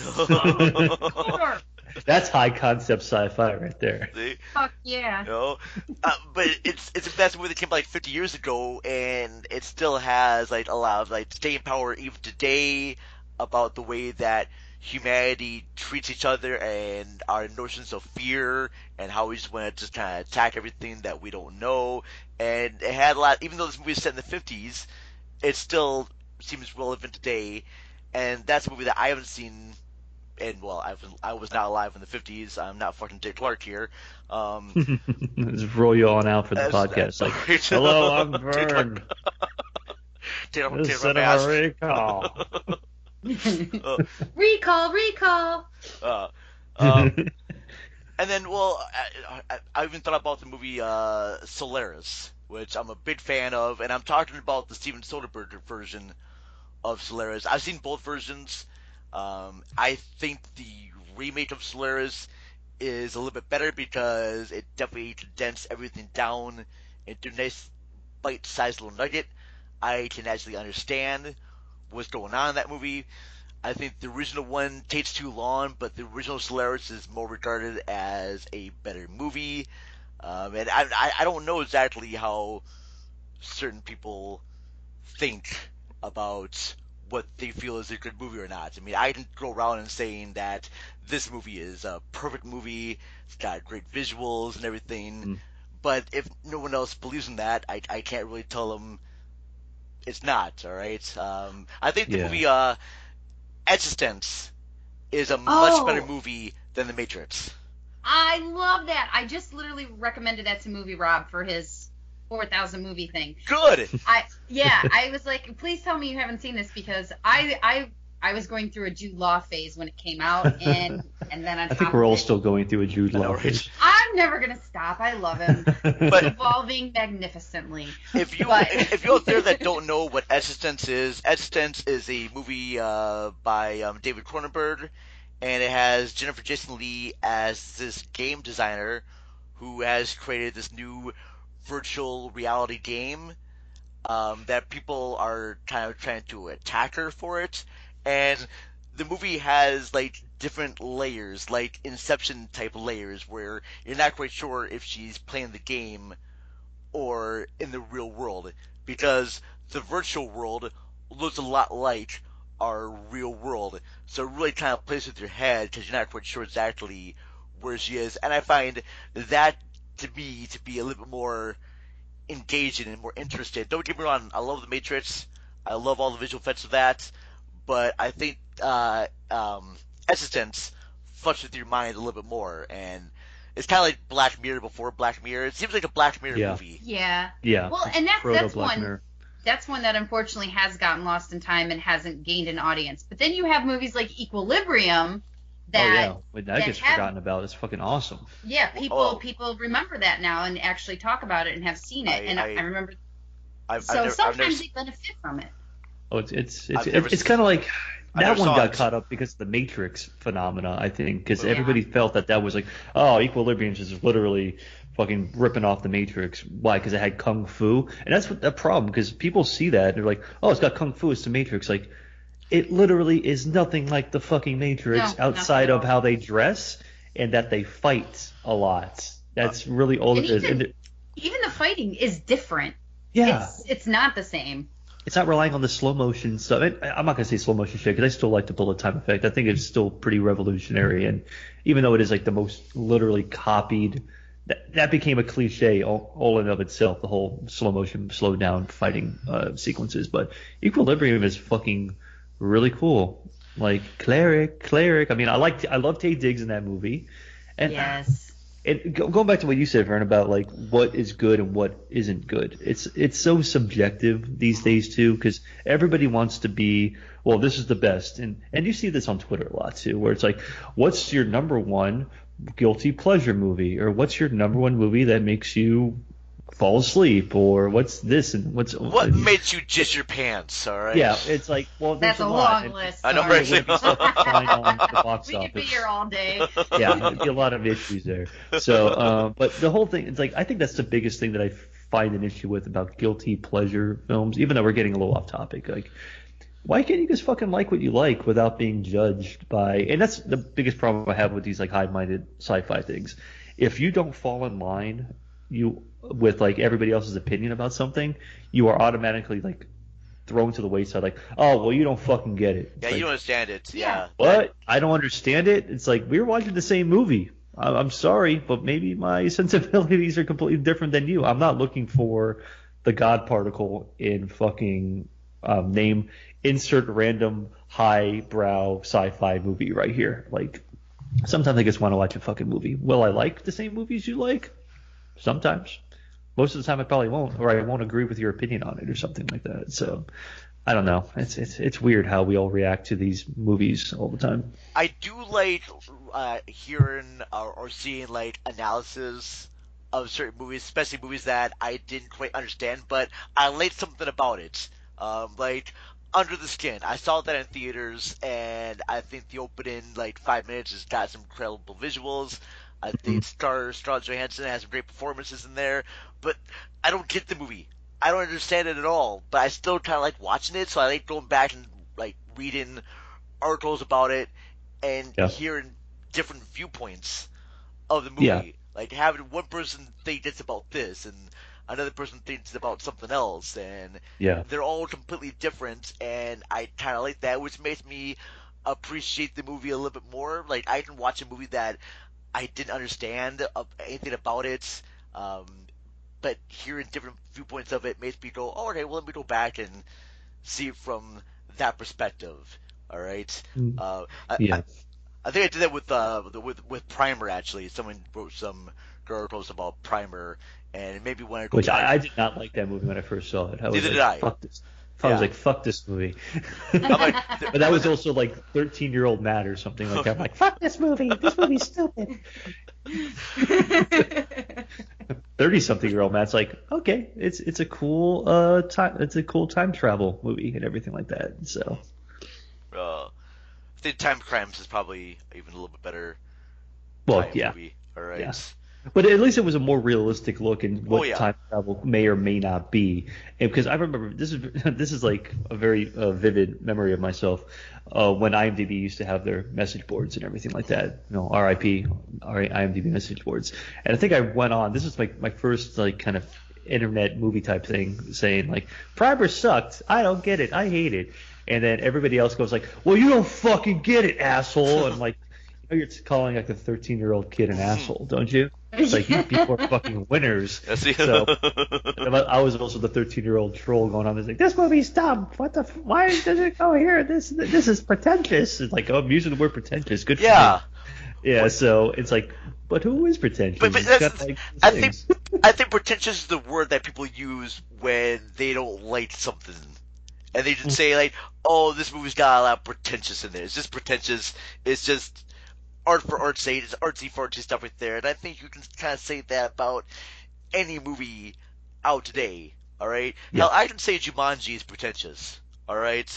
Sure. That's high concept sci-fi right there. See? Fuck yeah. You know? uh, but it's it's a best movie that came out like fifty years ago, and it still has like a lot of like staying power even today about the way that humanity treats each other and our notions of fear and how we just want to just kind of attack everything that we don't know. And it had a lot, even though this movie is set in the fifties, it still seems relevant today. And that's a movie that I haven't seen. And well, I was I was not alive in the fifties. I'm not fucking Dick Clark here. Um, Just roll you on out for the As- podcast. Like, as- hello, I'm Vern. Take off- This take is off my mask. Cinema Recall. Uh, Recall, recall. uh, um, And then, well, I, I, I even thought about the movie uh, Solaris, which I'm a big fan of, and I'm talking about the Steven Soderbergh version of Solaris. I've seen both versions. Um, I think the remake of Solaris is a little bit better because it definitely condensed everything down into a nice bite-sized little nugget. I can actually understand what's going on in that movie. I think the original one takes too long, but the original Solaris is more regarded as a better movie. Um, and I, I, I don't know exactly how certain people think about what they feel is a good movie or not. I mean, I didn't go around and saying that this movie is a perfect movie, it's got great visuals and everything, mm. but if no one else believes in that, I, I can't really tell them it's not, alright? Um, I think the yeah. movie uh, Existence is a much oh. better movie than The Matrix. I love that. I just literally recommended that to Movie Rob for his four thousand movie thing. Good. I yeah, I was like, please tell me you haven't seen this because I I I was going through a Jude Law phase when it came out, and and then on I top think we're all it, still going through a Jude Law phase. I'm never gonna stop. I love him. But He's evolving magnificently. If you but, if you out there that don't know what Existence is, Existence is a movie uh, by um, David Cronenberg, and it has Jennifer Jason Leigh as this game designer who has created this new virtual reality game um, that people are kind of trying to attack her for it. And the movie has like different layers, like Inception type layers, where you're not quite sure if she's playing the game or in the real world, because the virtual world looks a lot like our real world. So it really kind of plays with your head because you're not quite sure exactly where she is. And I find that to me to be a little bit more engaging and more interested. Don't get me wrong, I love The Matrix. I love all the visual effects of that. But I think uh, um, Existence fucks with your mind a little bit more, and it's kind of like Black Mirror before Black Mirror. It seems like a Black Mirror yeah. movie. Yeah. Yeah. Well, and that's Proto that's Black one. Mirror. That's one that unfortunately has gotten lost in time and hasn't gained an audience. But then you have movies like Equilibrium that oh yeah, when that, that gets have, forgotten about, it's fucking awesome. Yeah, people oh. people remember that now and actually talk about it and have seen it. I, and I, I, I remember. I've, so I've never, sometimes I've never, they benefit from it. Oh, it's it's it's it's, it's kind of like that one got it. caught up because of the Matrix phenomena, I think, because Yeah. everybody felt that that was like, oh, Equilibrium is just literally fucking ripping off the Matrix. Why? Because it had kung fu, and that's what the problem. Because people see that and they're like, oh, it's got kung fu, it's the Matrix. Like, it literally is nothing like the fucking Matrix No, outside not of at how all. they dress and that they fight a lot. That's really all And it is. even, And it- even the fighting is different. yeah. It's it's not the same. It's not relying on the slow motion stuff. And I'm not going to say slow motion shit because I still like the bullet time effect. I think it's still pretty revolutionary. And even though it is like the most literally copied, that, that became a cliche all, all in of itself, the whole slow motion, slow down fighting uh, sequences. But Equilibrium is fucking really cool. Like Cleric, Cleric. I mean, I like, I love Taye Diggs in that movie. And Yes. It, go, going back to what you said, Vern, about like what is good and what isn't good. It's it's so subjective these days too, because everybody wants to be, well, this is the best, and and you see this on Twitter a lot too, where it's like, what's your number one guilty pleasure movie, or what's your number one movie that makes you fall asleep, or what's this and what's what makes you jizz your pants? All right. Yeah, it's like, well, there's That's a a lot. long And list. I know, sorry. right? it would be so fine on the box We could be office. here all day. Yeah, there'd be a lot of issues there. So, uh, but the whole thing, it's like, I think that's the biggest thing that I find an issue with about guilty pleasure films, even though we're getting a little off topic. Like, why can't you just fucking like what you like without being judged by, and that's the biggest problem I have with these like high-minded sci-fi things. If you don't fall in line, you, with like everybody else's opinion about something, you are automatically like thrown to the wayside, like, oh, well, you don't fucking get it. It's Yeah, like, you don't understand it. Yeah. what? I don't understand it. It's like, we were watching the same movie. I- I'm sorry, but maybe my sensibilities are completely different than you. I'm not looking for the God particle in fucking um, name insert random highbrow sci-fi movie right here. Like, sometimes I just want to watch a fucking movie. Will I like the same movies you like? Sometimes. Most of the time I probably won't, or I won't agree with your opinion on it or something like that. So, I don't know. It's it's it's weird how we all react to these movies all the time. I do like uh, hearing or, or seeing like analysis of certain movies, especially movies that I didn't quite understand, but I liked something about it. Um, like Under the Skin, I saw that in theaters, and I think the opening like five minutes has got some incredible visuals. I think Star Scarlett Johansson has some great performances in there, but I don't get the movie. I don't understand it at all, but I still kind of like watching it, so I like going back and like reading articles about it and yeah. hearing different viewpoints of the movie. Yeah. Like having one person think it's about this and another person thinks it's about something else, and yeah. they're all completely different, and I kind of like that, which makes me appreciate the movie a little bit more. Like I can watch a movie that I didn't understand of anything about it, um, but hearing different viewpoints of it makes me go, oh, okay, well, let me go back and see it from that perspective. All right. Mm. Uh, I, yeah. I, I think I did that with uh with with Primer actually. Someone wrote some articles about Primer, and maybe when I go which back, I, I did not like that movie when I first saw it. I was Neither like, did I. Fuck this. Yeah. I was like, fuck this movie. like, but that was also like thirteen-year-old Matt or something like that. I'm like, fuck this movie. This movie's stupid. thirty-something-year-old Matt's like, okay, it's it's a cool uh time it's a cool time travel movie and everything like that. So. Uh, I think Time Crimes is probably even a little bit better. Well, time yeah. Movie. All right. Yeah. But at least it was a more realistic look in what oh, yeah. time travel may or may not be. And because I remember this is this is like a very uh, vivid memory of myself uh, when IMDb used to have their message boards and everything like that. You know, R I P, IMDb message boards. And I think I went on. This is like my first like kind of internet movie type thing, saying like, Primer sucked. I don't get it. I hate it. And then everybody else goes like, well, you don't fucking get it, asshole. And I'm like, you know, you're calling like a thirteen-year-old kid an asshole, don't you? It's like, you people are fucking winners. So I was also the thirteen-year-old troll going on. It's like, this movie's dumb. What the? F- why does it go here? This this is pretentious. It's like, oh, I'm using the word pretentious. Good for yeah. me. Yeah. So it's like, but who is pretentious? But, but that's, got, like, I think I think pretentious is the word that people use when they don't like something. And they just say like, oh, this movie's got a lot of pretentious in there. It's just pretentious. It's just art for art's sake. It's artsy fartsy stuff right there. And I think you can kind of say that about any movie out today. All right. Yeah. Hell, I can say Jumanji is pretentious. All right.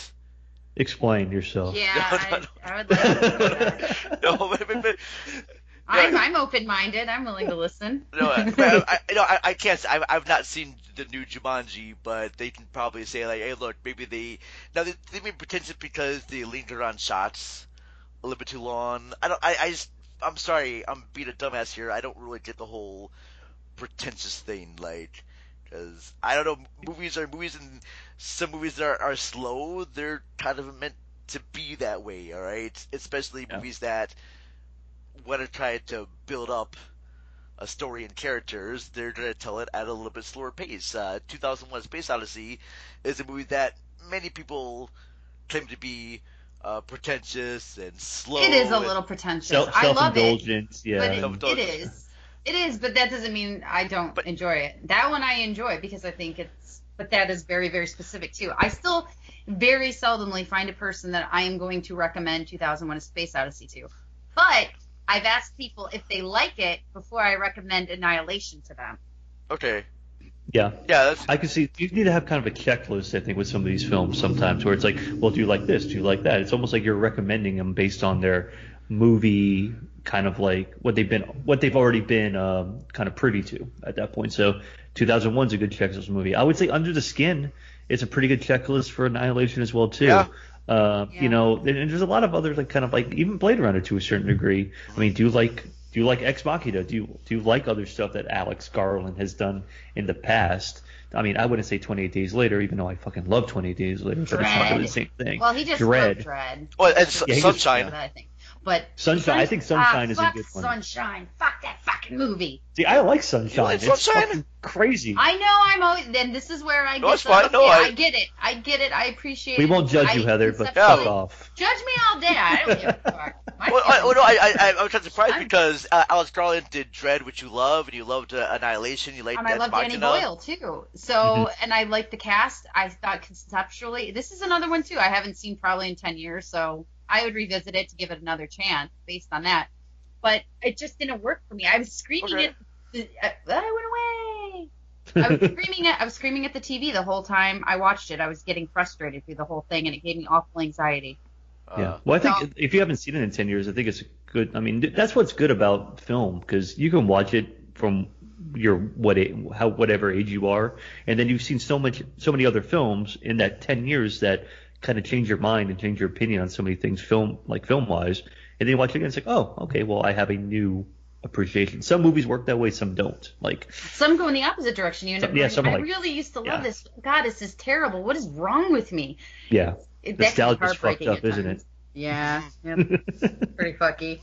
Explain yourself. Yeah, I, I would like to do that. no, but, but, but, I'm, I'm open-minded. I'm willing to listen. No, I, I, I, no, I, I can't. I've, I've not seen the new Jumanji, but they can probably say like, "Hey, look, maybe they now they, they mean pretentious because they linger on shots a little bit too long." I don't. I, I just. I'm sorry. I'm being a dumbass here. I don't really get the whole pretentious thing, like, because I don't know. Movies are movies, and some movies that are, are slow. They're kind of meant to be that way. All right, especially Yeah. movies that want to try to build up a story and characters, they're going to tell it at a little bit slower pace. Uh, two thousand one Space Odyssey is a movie that many people claim to be uh, pretentious and slow. It is a and, little pretentious. Self, I love it. self-indulgence, yeah. But it, Self-indulgence. it is. It is, but that doesn't mean I don't But- enjoy it. That one I enjoy because I think it's, but that is very, very specific too. I still very seldomly find a person that I am going to recommend two thousand one A Space Odyssey to. But I've asked people if they like it before I recommend Annihilation to them. Okay. Yeah. Yeah, that's, I can see you need to have kind of a checklist, I think, with some of these films sometimes, where it's like, well, do you like this? Do you like that? It's almost like you're recommending them based on their movie, kind of like what they've been, what they've already been um, kind of privy to at that point. So two thousand one is a good checklist movie. I would say Under the Skin is a pretty good checklist for Annihilation as well too. Yeah. Uh, Yeah. You know, and and there's a lot of other like kind of like even Blade Runner to a certain degree. I mean, do you like do you like Ex Machina? Do you do you like other stuff that Alex Garland has done in the past? I mean, I wouldn't say twenty-eight Days Later, even though I fucking love twenty-eight Days Later, but it's not really the same thing. Well, he just Dread. wrote Dread. well, and Yeah, he Sunshine. just- I think. But Sunshine. I think Sunshine ah, is a fuck good one. Sunshine. Fuck that fucking movie. See, I like Sunshine. You like it's Sunshine? fucking crazy. I know I'm always. Then this is where I No, get. it's the, fine. okay, No, I- I get it. I get it. I appreciate we it. won't judge you, I Heather, but conceptually- fuck off. Judge me all day. I don't give a fuck. My Well, I, feelings- well, no, I, I, I was kind of surprised I'm- because uh, Alex Garland did Dread, which you love, and you loved uh, Annihilation. You liked and I Ex love Danny Machina. Boyle too. So, Mhm. and I like the cast. I thought conceptually, this is another one too. I haven't seen probably in ten years, so I would revisit it to give it another chance based on that. But it just didn't work for me. I was screaming Okay. at. The, uh, I went away. I was screaming at. I was screaming at the T V the whole time I watched it. I was getting frustrated through the whole thing, and it gave me awful anxiety. Uh, Yeah. Well, I think so- if you haven't seen it in ten years, I think it's good. I mean, th- that's what's good about film because you can watch it from your what a- how whatever age you are, and then you've seen so much so many other films in that ten years that kind of change your mind and change your opinion on so many things film like film wise, and then you watch it again, it's like, oh, okay, well, I have a new appreciation. Some movies work that way, some don't. Like Some go in the opposite direction. You end up Some- yeah, going, some are I like- really used to love yeah. this. God, this is terrible. What is wrong with me? yeah, It, that can be nostalgia's fucked heartbreaking up, at isn't times. it? Yeah, yep, pretty fucky.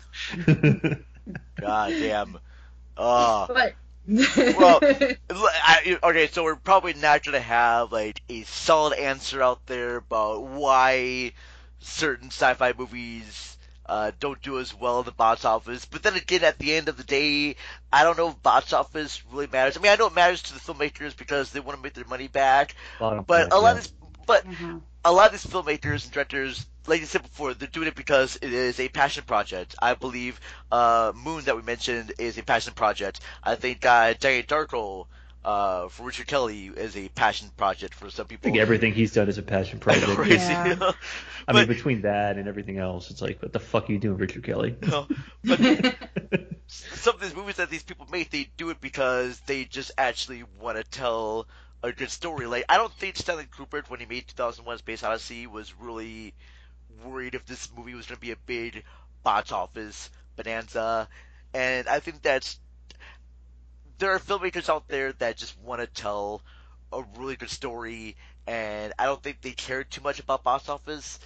God damn. Uh, But well, I, okay, so we're probably not going to have like a solid answer out there about why certain sci-fi movies uh, don't do as well in the box office. But then again, at the end of the day, I don't know if box office really matters. I mean, I know it matters to the filmmakers because they want to make their money back. Bottom But line, a lot yeah. of these, but Mhm. a lot of these filmmakers and directors, like I said before, they're doing it because it is a passion project. I believe uh, Moon that we mentioned is a passion project. I think uh, Danny Darko uh, for Richard Kelly is a passion project for some I people. think everything he's done is a passion I know, project. right? Yeah. I But- mean, between that and everything else, it's like, what the fuck are you doing, Richard Kelly? No, but some of these movies that these people make, they do it because they just actually want to tell a good story. Like, I don't think Stanley Kubrick, when he made two thousand one: Space Odyssey, was really worried if this movie was going to be a big box office bonanza. And I think that's there are filmmakers out there that just want to tell a really good story, and I don't think they care too much about box office,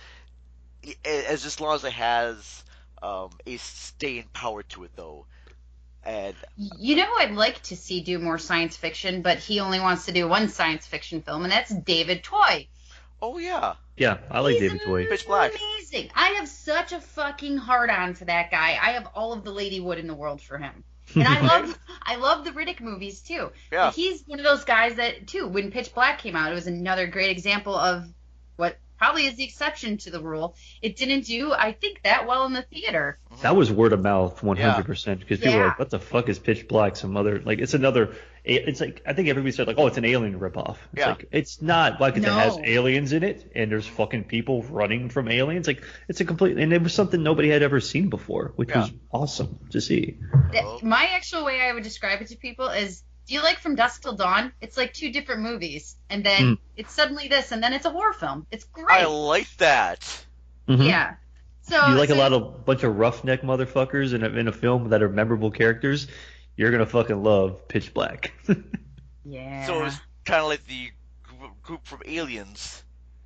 as just long as it has um, a staying power to it, though. And You know who I'd like to see do more science fiction, but he only wants to do one science fiction film, and that's David Toy. oh yeah, Yeah, I like He's David Toy. Pitch Black. Amazing. I have such a fucking hard on for that guy. I have all of the Ladywood in the world for him. And I love I love the Riddick movies too. Yeah. But he's one of those guys that too, when Pitch Black came out, it was another great example of what probably is the exception to the rule. It didn't do, I think, that well in the theater. That was word of mouth, one hundred percent. Because people were Yeah. like, "What the fuck is Pitch Black?" Some other like it's another. It's like I think everybody said like, "Oh, it's an Alien ripoff." It's Yeah. like it's not. Like it has No. aliens in it, and there's fucking people running from aliens. Like it's a complete, and it was something nobody had ever seen before, which Yeah. was awesome to see. That- Oh. My actual way I would describe it to people is, do you like From Dusk Till Dawn? It's like two different movies, and then Mm. it's suddenly this, and then it's a horror film. It's I great. like that. Mhm. Yeah. So You like so a lot of bunch of roughneck motherfuckers in a, in a film that are memorable characters. You're gonna fucking love Pitch Black. Yeah. So it's kind of like the gr- group from Aliens.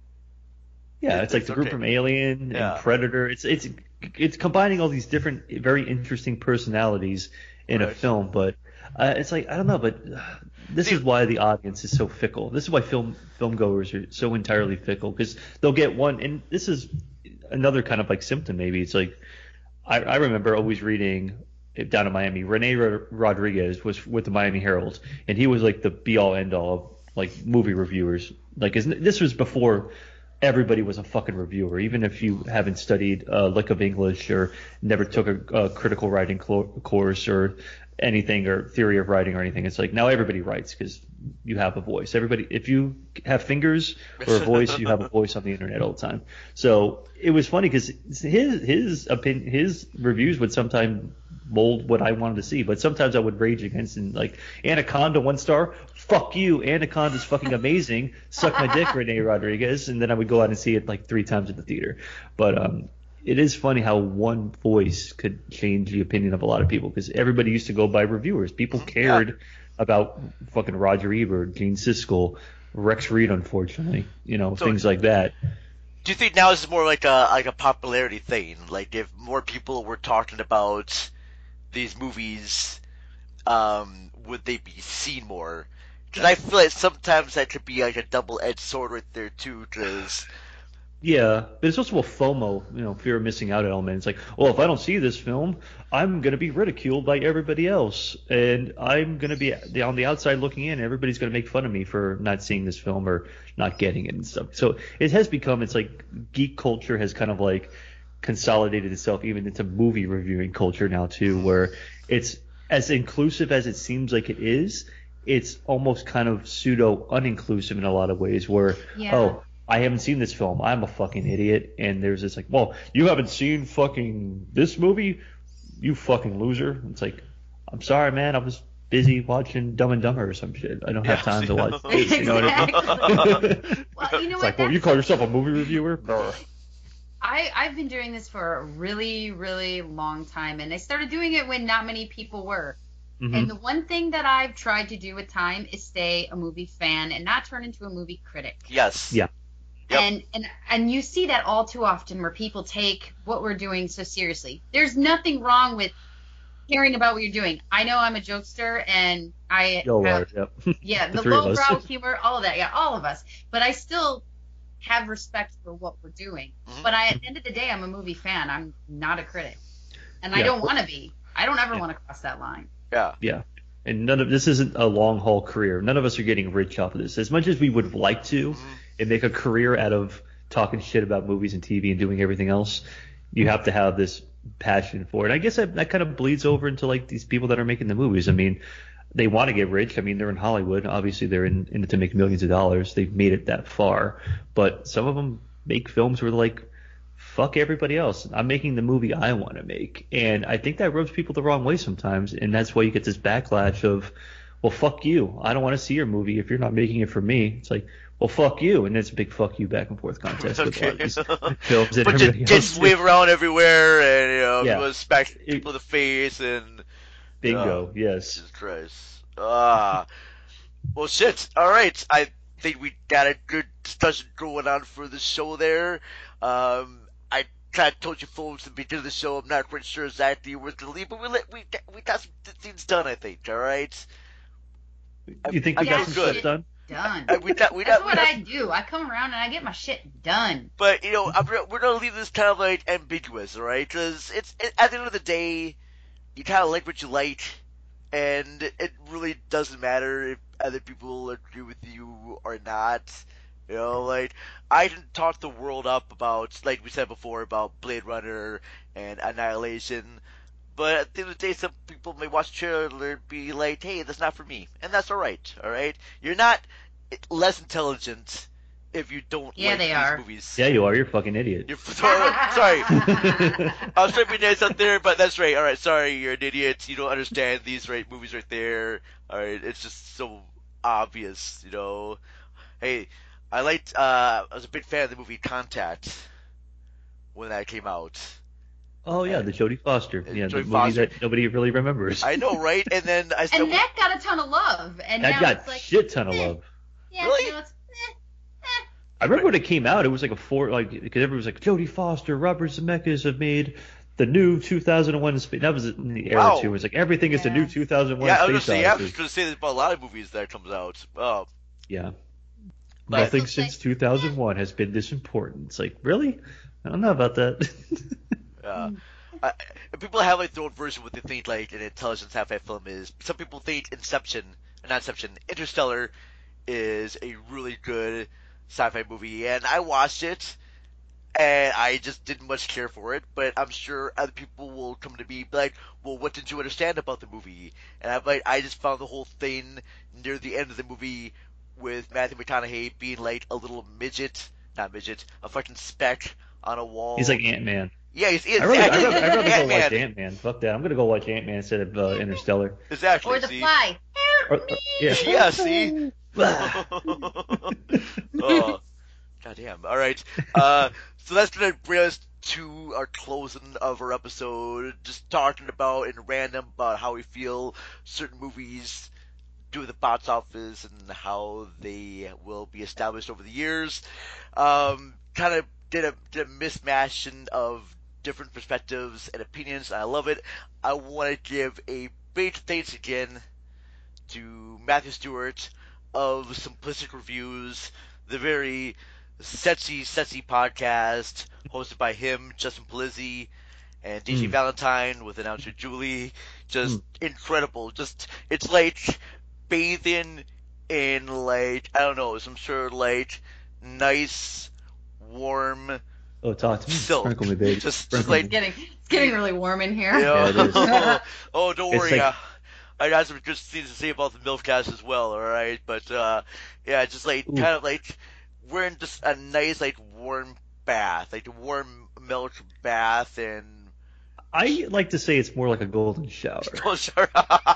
Yeah, it's like the group Okay. from Alien Yeah. and Predator. It's it's it's combining all these different, very interesting personalities in a Right. film. But uh, it's like I don't know, but uh, this See- is why the audience is so fickle. This is why film film goers are so entirely fickle because they'll get one, and this is another kind of like symptom. Maybe it's like I, I remember always reading it down in Miami. Rene Ro- Rodriguez was with the Miami Herald, and he was like the be all end all of like movie reviewers. Like isn't this was before everybody was a fucking reviewer, even if you haven't studied a lick of English or never took a, a critical writing clo- course or anything or theory of writing or anything. It's like now everybody writes because you have a voice. Everybody, if you have fingers or a voice, you have a voice on the internet all the time. So it was funny because his his opinion, his reviews would sometimes mold what I wanted to see, but sometimes I would rage against and like Anaconda one star. Fuck you, Anaconda's fucking amazing. Suck my dick, Rene Rodriguez, and then I would go out and see it like three times at the theater. But um, it is funny how one voice could change the opinion of a lot of people because everybody used to go by reviewers. People cared about fucking Roger Ebert, Gene Siskel, Rex Reed, unfortunately, you know, So- things like that. Do you think now this is more like a like a popularity thing? Like if more people were talking about these movies, um, would they be seen more? Because I feel like sometimes that could be like a double-edged sword right there too. Because Yeah, but it's also a FOMO, you know, fear of missing out element. It's like, well, if I don't see this film, I'm going to be ridiculed by everybody else, and I'm going to be on the outside looking in. Everybody's going to make fun of me for not seeing this film or not getting it and stuff. So it has become, it's like geek culture has kind of like consolidated itself even into movie reviewing culture now too, where it's as inclusive as it seems like it is. It's almost kind of pseudo uninclusive in a lot of ways, where Yeah. oh. I haven't seen this film. I'm a fucking idiot. And there's this like, well, you haven't seen fucking this movie? You fucking loser. It's like, I'm sorry, man. I was busy watching Dumb and Dumber or some shit. I don't have time to watch this. You know what I mean? Well, you know It's what? like, well, you That's- call yourself a movie reviewer? Brr. I, I've been doing this for a really, really long time, and I started doing it when not many people were. Mhm. And the one thing that I've tried to do with time is stay a movie fan and not turn into a movie critic. yes, Yeah. Yep. And, and and you see that all too often where people take what we're doing so seriously. There's nothing wrong with caring about what you're doing. I know I'm a jokester, and I Y'all have, are, yep. yeah, The the, three of us. lowbrow humor, all of that, yeah, all of us. But I still have respect for what we're doing. Mhm. But I, at the end of the day, I'm a movie fan. I'm not a critic, and I Yeah. don't want to be. I don't ever Yeah. want to cross that line. yeah, Yeah. And none of this isn't a long haul career. None of us are getting rich off of this. As much as we would like to and make a career out of talking shit about movies and T V and doing everything else, you have to have this passion for it. I guess that, that kind of bleeds over into like these people that are making the movies. I mean, they want to get rich. I mean, they're in Hollywood. Obviously, they're in, in it to make millions of dollars. They've made it that far. But some of them make films where they're like, fuck everybody else. I'm making the movie I want to make. And I think that rubs people the wrong way sometimes. And that's why you get this backlash of, well, fuck you. I don't want to see your movie if you're not making it for me. It's like, well, fuck you. And it's a big fuck you back and forth contest with a lot of these films and but everybody just, else. just wave around everywhere and you know Yeah. people smack It- people in the face and Bingo, uh, yes. Jesus Christ. Ah, well, shit. All right, I think we got a good discussion going on for the show there. Um, I kind of told you folks at the beginning of the show I'm not quite sure exactly where to leave, but we let we we got some things done. I think. All right. You think we I- got I some feel stuff good. done? Done. Uh, we got we That's got we what got I do. I come around and I get my shit done. But, you know, I'm, we're going to leave this kind of, like, ambiguous, all right? Because it's, it, at the end of the day, you kind of like what you like, and it really doesn't matter if other people agree with you or not. You know, like, I can talk the world up about, like we said before, about Blade Runner and Annihilation, but at the end of the day, some people may watch the trailer and be like, hey, that's not for me. And that's all right, all right? You're not less intelligent if you don't Yeah, like they these are. movies. Yeah, you are. You're a fucking idiot. You're, sorry. I was trying to be nice out there, but that's right. All right, sorry, you're an idiot. You don't understand these right movies right there. All right, it's just so obvious, you know. Hey, I liked. Uh, I was a big fan of the movie Contact when that came out. Oh, yeah, the Jodie Foster. Uh, Yeah, the Jodie movie Foster. that nobody really remembers. I know, right? And then I still. And that got a ton of love. And That now got it's like, shit ton of eh. love. yeah, Really? you know, it's, eh, eh. I remember when it came out, it was like a four, like, because everyone was like, Jodie Foster, Robert Zemeckis have made the new two thousand one Space. That was in the era, Wow. too. It was like, everything is the Yeah. new two thousand one yeah, I was Space gonna say. Yeah, I was Odyssey. gonna say this about a lot of movies that comes out. Oh, Yeah. But- Nothing Still since say- two thousand one has been this important. It's like, really? I don't know about that. yeah. I, and people have like their own version of what they think like an intelligent sci-fi film is. Some people think Inception, not Inception, Interstellar is a really good sci-fi movie, and I watched it, and I just didn't much care for it. But I'm sure other people will come to me be like, "Well, what did you understand about the movie?" And I'm like, I just found the whole thing near the end of the movie with Matthew McConaughey being like a little midget, not midget, a fucking speck on a wall. He's like Ant-Man. Yeah, he's, he's I'd rather, I'd rather, I'd rather go Ant-Man. watch Ant-Man. Fuck that. I'm going to go watch Ant-Man instead of uh, Interstellar. Exactly. Or the see? fly. Or- or- yeah. Yeah, see? Oh, goddamn. All right. Uh, so that's going to bring us to our closing of our episode. Just talking about in random about how we feel certain movies do the box office and how they will be established over the years. Um, kind of did a, did a mismatching of different perspectives and opinions. And I love it. I want to give a big thanks again to Matthew Stewart of Simplistic Reviews, the very sexy, sexy podcast hosted by him, Justin Polizzi, and D J Mm. Valentine with announcer Julie. Just Mm. incredible. Just, it's like bathing in like, I don't know, some sort of like nice, warm Oh, talk to me. silk. Sprinkle me, baby. Just, just Sprinkle like, It's getting it's getting really warm in here. you know, Yeah, it is. oh, don't It's worry. like- uh, I got some good things to say about the MILFcast as well, alright? But, uh, yeah, just like, Ooh. kind of like, we're in just a nice, like, warm bath, like a warm milk bath, and. I like to say it's more like a golden shower. Oh, sorry.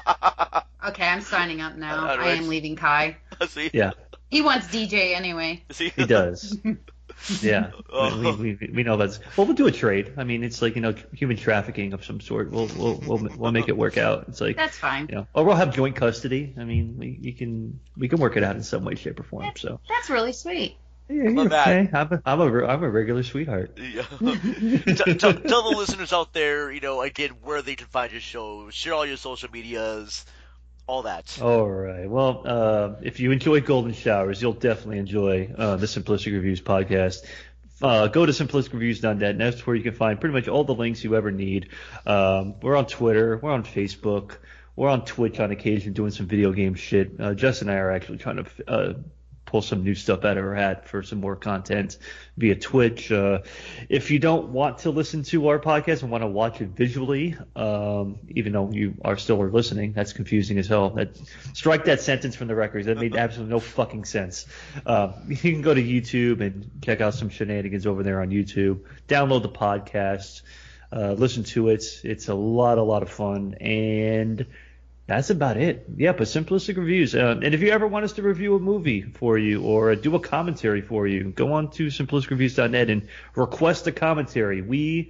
Okay, I'm signing up now. All I right. am leaving Kai. See? Yeah, He wants D J anyway. See? he does. Yeah, Oh. we, we, we know that's. Well, we'll do a trade. I mean, it's like, you know, human trafficking of some sort. We'll we'll we'll, we'll make it work out. It's like, That's fine. you know, or we'll have joint custody. I mean, we you can we can work it out in some way, shape, or form. So That's really sweet. yeah, you're Love that. okay. I'm a, I'm a I'm a regular sweetheart. Yeah. tell, tell, tell the listeners out there, you know, again, where they can find your show, share all your social medias, all that. All right. Well, uh, if you enjoy golden showers, you'll definitely enjoy uh, the Simplistic Reviews podcast. Uh, go to simplistic reviews dot net, and that's where you can find pretty much all the links you ever need. Um, we're on Twitter. We're on Facebook. We're on Twitch on occasion doing some video game shit. Uh, Jess and I are actually trying to uh, pull some new stuff out of our hat for some more content via Twitch. Uh, if you don't want to listen to our podcast and want to watch it visually, um, even though you are still are listening, that's confusing as hell. That, strike that sentence from the records. That made absolutely no fucking sense. Um, you can go to YouTube and check out some shenanigans over there on YouTube. Download the podcast. Uh, listen to it. It's a lot, a lot of fun. And that's about it. Yeah, but Simplistic Reviews. Uh, and if you ever want us to review a movie for you or do a commentary for you, go on to simplistic reviews dot net and request a commentary. We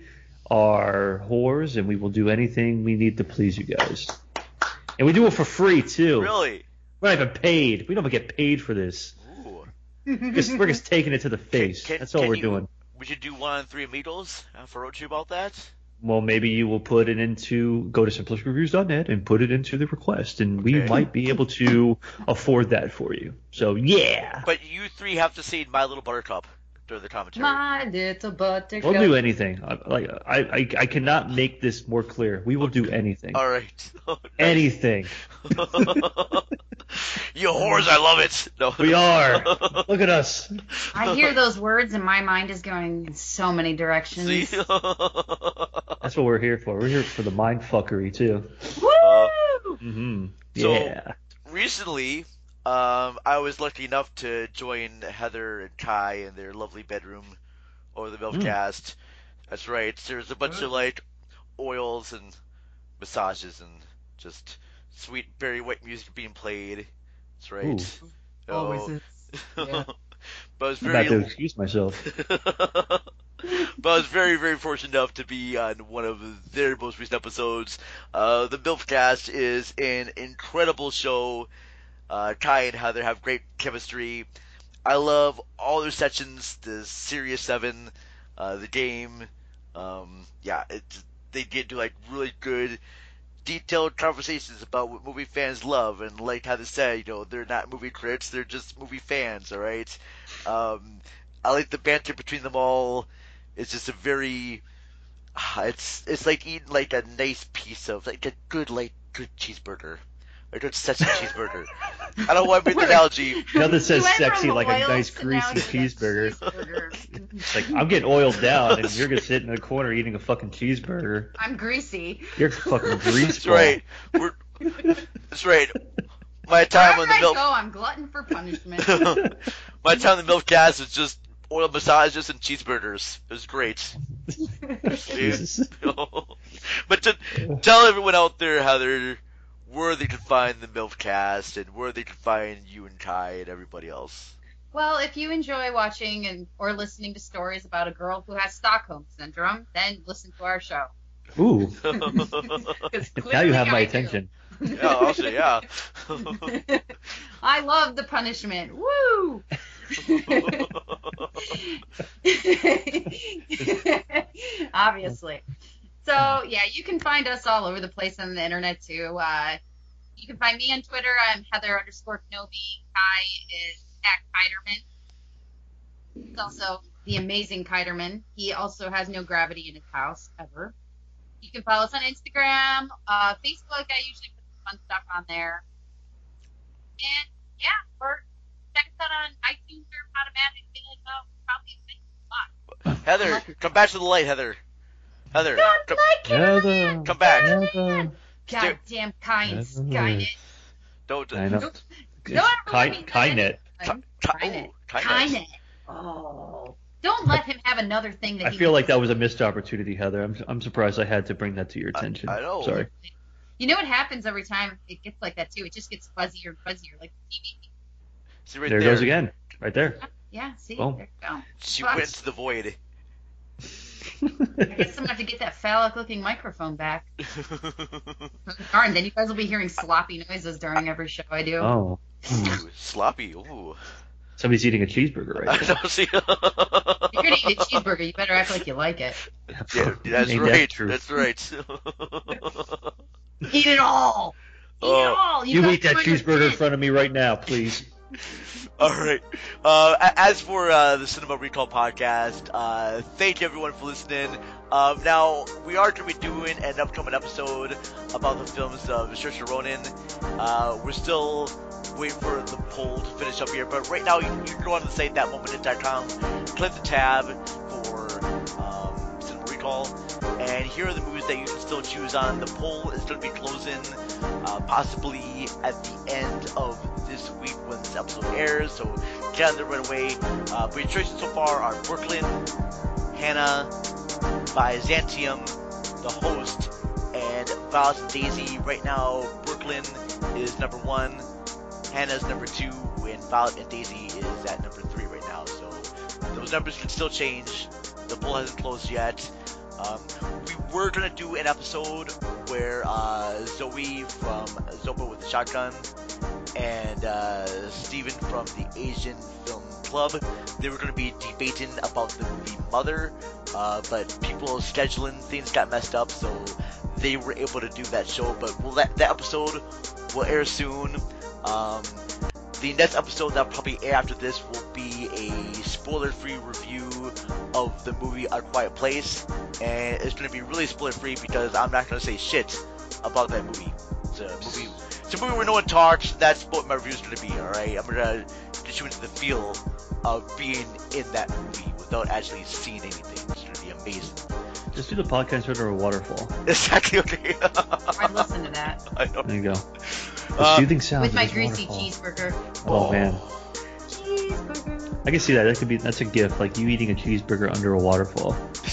are whores, and we will do anything we need to please you guys. And we do it for free, too. Really? We're not even paid. We don't even get paid for this. Ooh. Just, we're just taking it to the face. Can- That's all can we're you- doing. We should do one on three amigos. Uh, Ferrucci about that. Well, maybe you will put it into, go to simplistic reviews dot net and put it into the request, and we Okay. might be able to afford that for you. So, yeah. But you three have to say My Little Buttercup during the commentary. My little buttercup. We'll do anything. I, like I, I, I cannot make this more clear. We will do anything. All right. Anything. You whores, I love it. No. We are. Look at us. I hear those words and my mind is going in so many directions. See? That's what we're here for. We're here for the mind fuckery too. Woo! Mm-hmm. So- Yeah. Recently, um, I was lucky enough to join Heather and Kai in their lovely bedroom over the MILFcast. That's right. There's a bunch of like oils and massages and just sweet, very white music being played. That's right. Ooh. Oh. Always is. Yeah. But I was I'm about to very, excuse myself. but I was very, very fortunate enough to be on one of their most recent episodes. Uh, the MILFcast is an incredible show. Uh, Kai and Heather have great chemistry. I love all their sessions, the Series seven, uh, the game. Um, yeah, it, they get to like really good, detailed conversations about what movie fans love. And like how they said, you know, they're not movie critics, they're just movie fans, alright? Um, I like the banter between them all. It's just a very, it's it's like eating like a nice piece of, like a good, like, good cheeseburger. Or good sexy cheeseburger. I don't know why I made the analogy. Nothing says You went sexy from like a oils nice to now greasy you get cheeseburger. cheeseburger. It's like, I'm getting oiled down, and you're gonna sit in a corner eating a fucking cheeseburger. I'm greasy. You're fucking grease. That's right. We're, that's right. My time on Wherever the I milk. go, I'm glutton for punishment. My time on the MILFcast was just oil massages and cheeseburgers. It was great. Jesus. But to tell everyone out there how they're where they can find the MILFcast and where they can find you and Kai and everybody else. Well, if you enjoy watching and or listening to stories about a girl who has Stockholm syndrome, then listen to our show. Ooh. 'Cause Now you have clearly my I do. attention. Yeah, I'll say yeah. I love the punishment. Woo! Obviously. So, yeah, you can find us all over the place on the internet, too. Uh, you can find me on Twitter. I'm Heather underscore Kenobi. Kai is at Kiderman. He's also the amazing Kiderman. He also has no gravity in his house, ever. You can follow us on Instagram, uh, Facebook. I usually put some fun stuff on there. And, yeah, or check us out on iTunes or Podomatic. Uh, probably a lot. Heather, come back to the light, Heather. Heather, Don't come, like Heather. come back. Heather. Goddamn kind Heather. Skynet. Don't. I know. Don't- It's don't ever let Ki- me- Kynet. Ki- Ki- Kynet. ooh, Kynet. Kynet. Oh. Don't let him have another thing that I he feel like that was a missed opportunity, Heather. I'm I'm surprised I had to bring that to your I- attention. I know. Sorry. You know what happens every time it gets like that, too? It just gets fuzzier and fuzzier, like T V. See right there it there. goes again. Right there. Yeah, see? Boom. There you go. She Fuck. went into the void. I guess I'm going to have to get that phallic-looking microphone back. Darn, then you guys will be hearing sloppy noises during every show I do. Oh. Ooh, sloppy. Ooh. Somebody's eating a cheeseburger right I now. don't see. If you're going to eat a cheeseburger, you better act like you like it. Yeah, that's Ain't that right. true? That's right. Eat it all! Eat Oh. it all! You got eat that two in your cheeseburger in tent. front of me right now, please. All right. Uh, a- as for uh, the Cinema Recall podcast, uh, thank you everyone for listening. Um, now we are going to be doing an upcoming episode about the films of Saoirse Ronan. Uh, we're still waiting for the poll to finish up here, but right now you, you can go on the site that moment in dot com, click the tab for um, Cinema Recall, and here are the movies that you can still choose on. The poll is going to be closing uh, possibly at the end of this week when this episode airs, so get on there right away. Uh, but your choices so far are Brooklyn, Hannah, Byzantium, The Host, and Violet and Daisy. Right now, Brooklyn is number one, Hannah's number two, and Violet and Daisy is at number three right now. So those numbers can still change. The poll hasn't closed yet. Um, we were gonna do an episode where uh, Zoe from Zopa with the Shotgun and uh, Steven from the Asian Film Club, they were going to be debating about the movie Mother, uh, but people's scheduling things got messed up, so they were able to do that show. But we'll let that episode will air soon. Um, the next episode that'll probably air after this will be a spoiler-free review of the movie A Quiet Place, and it's going to be really spoiler-free because I'm not going to say shit about that movie. It's a movie. It's a movie where no one talks. That's what my review is going to be. All right, I'm going to get you into the feel of being in that movie without actually seeing anything. It's going to be amazing. Just do the podcast under a waterfall. Exactly. Okay. I'd listen to that. I know. There you go. The Uh, soothing sounds With of my this greasy waterfall. cheeseburger. Oh, man, Cheeseburger. I can see that. That could be. That's a gift. Like you eating a cheeseburger under a waterfall.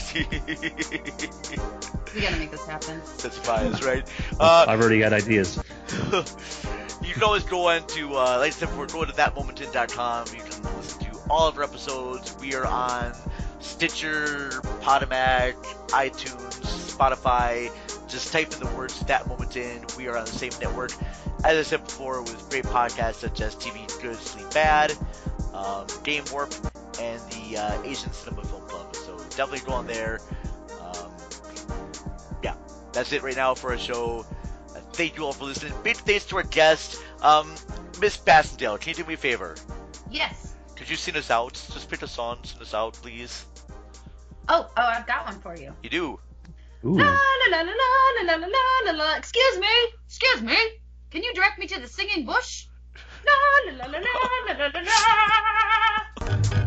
We gotta make this happen. That's fine. That's right. Uh, I've already got ideas. you can always go on to, uh, like I said before, go to that moment in dot com. You can listen to all of our episodes. We are on Stitcher, Podomatic, iTunes, Spotify. Just type in the words That Moment In. We are on the same network. As I said before, with great podcasts such as T V Good, Sleep Bad, um, Game Warp, and the uh, Asian Cinema Film Club. So definitely go on there. Um, yeah, that's it right now for our show. Uh, thank you all for listening. Big thanks to our guest, um, Miss Bassendale. Can you do me a favor? Yes. Could you sing us out? Just pick a song, sing us out, please. Oh, oh, I've got one for you. You do. Ooh. La la la la la la la la la la. Excuse me. Excuse me. Can you direct me to the singing bush? La la la la la la la la la.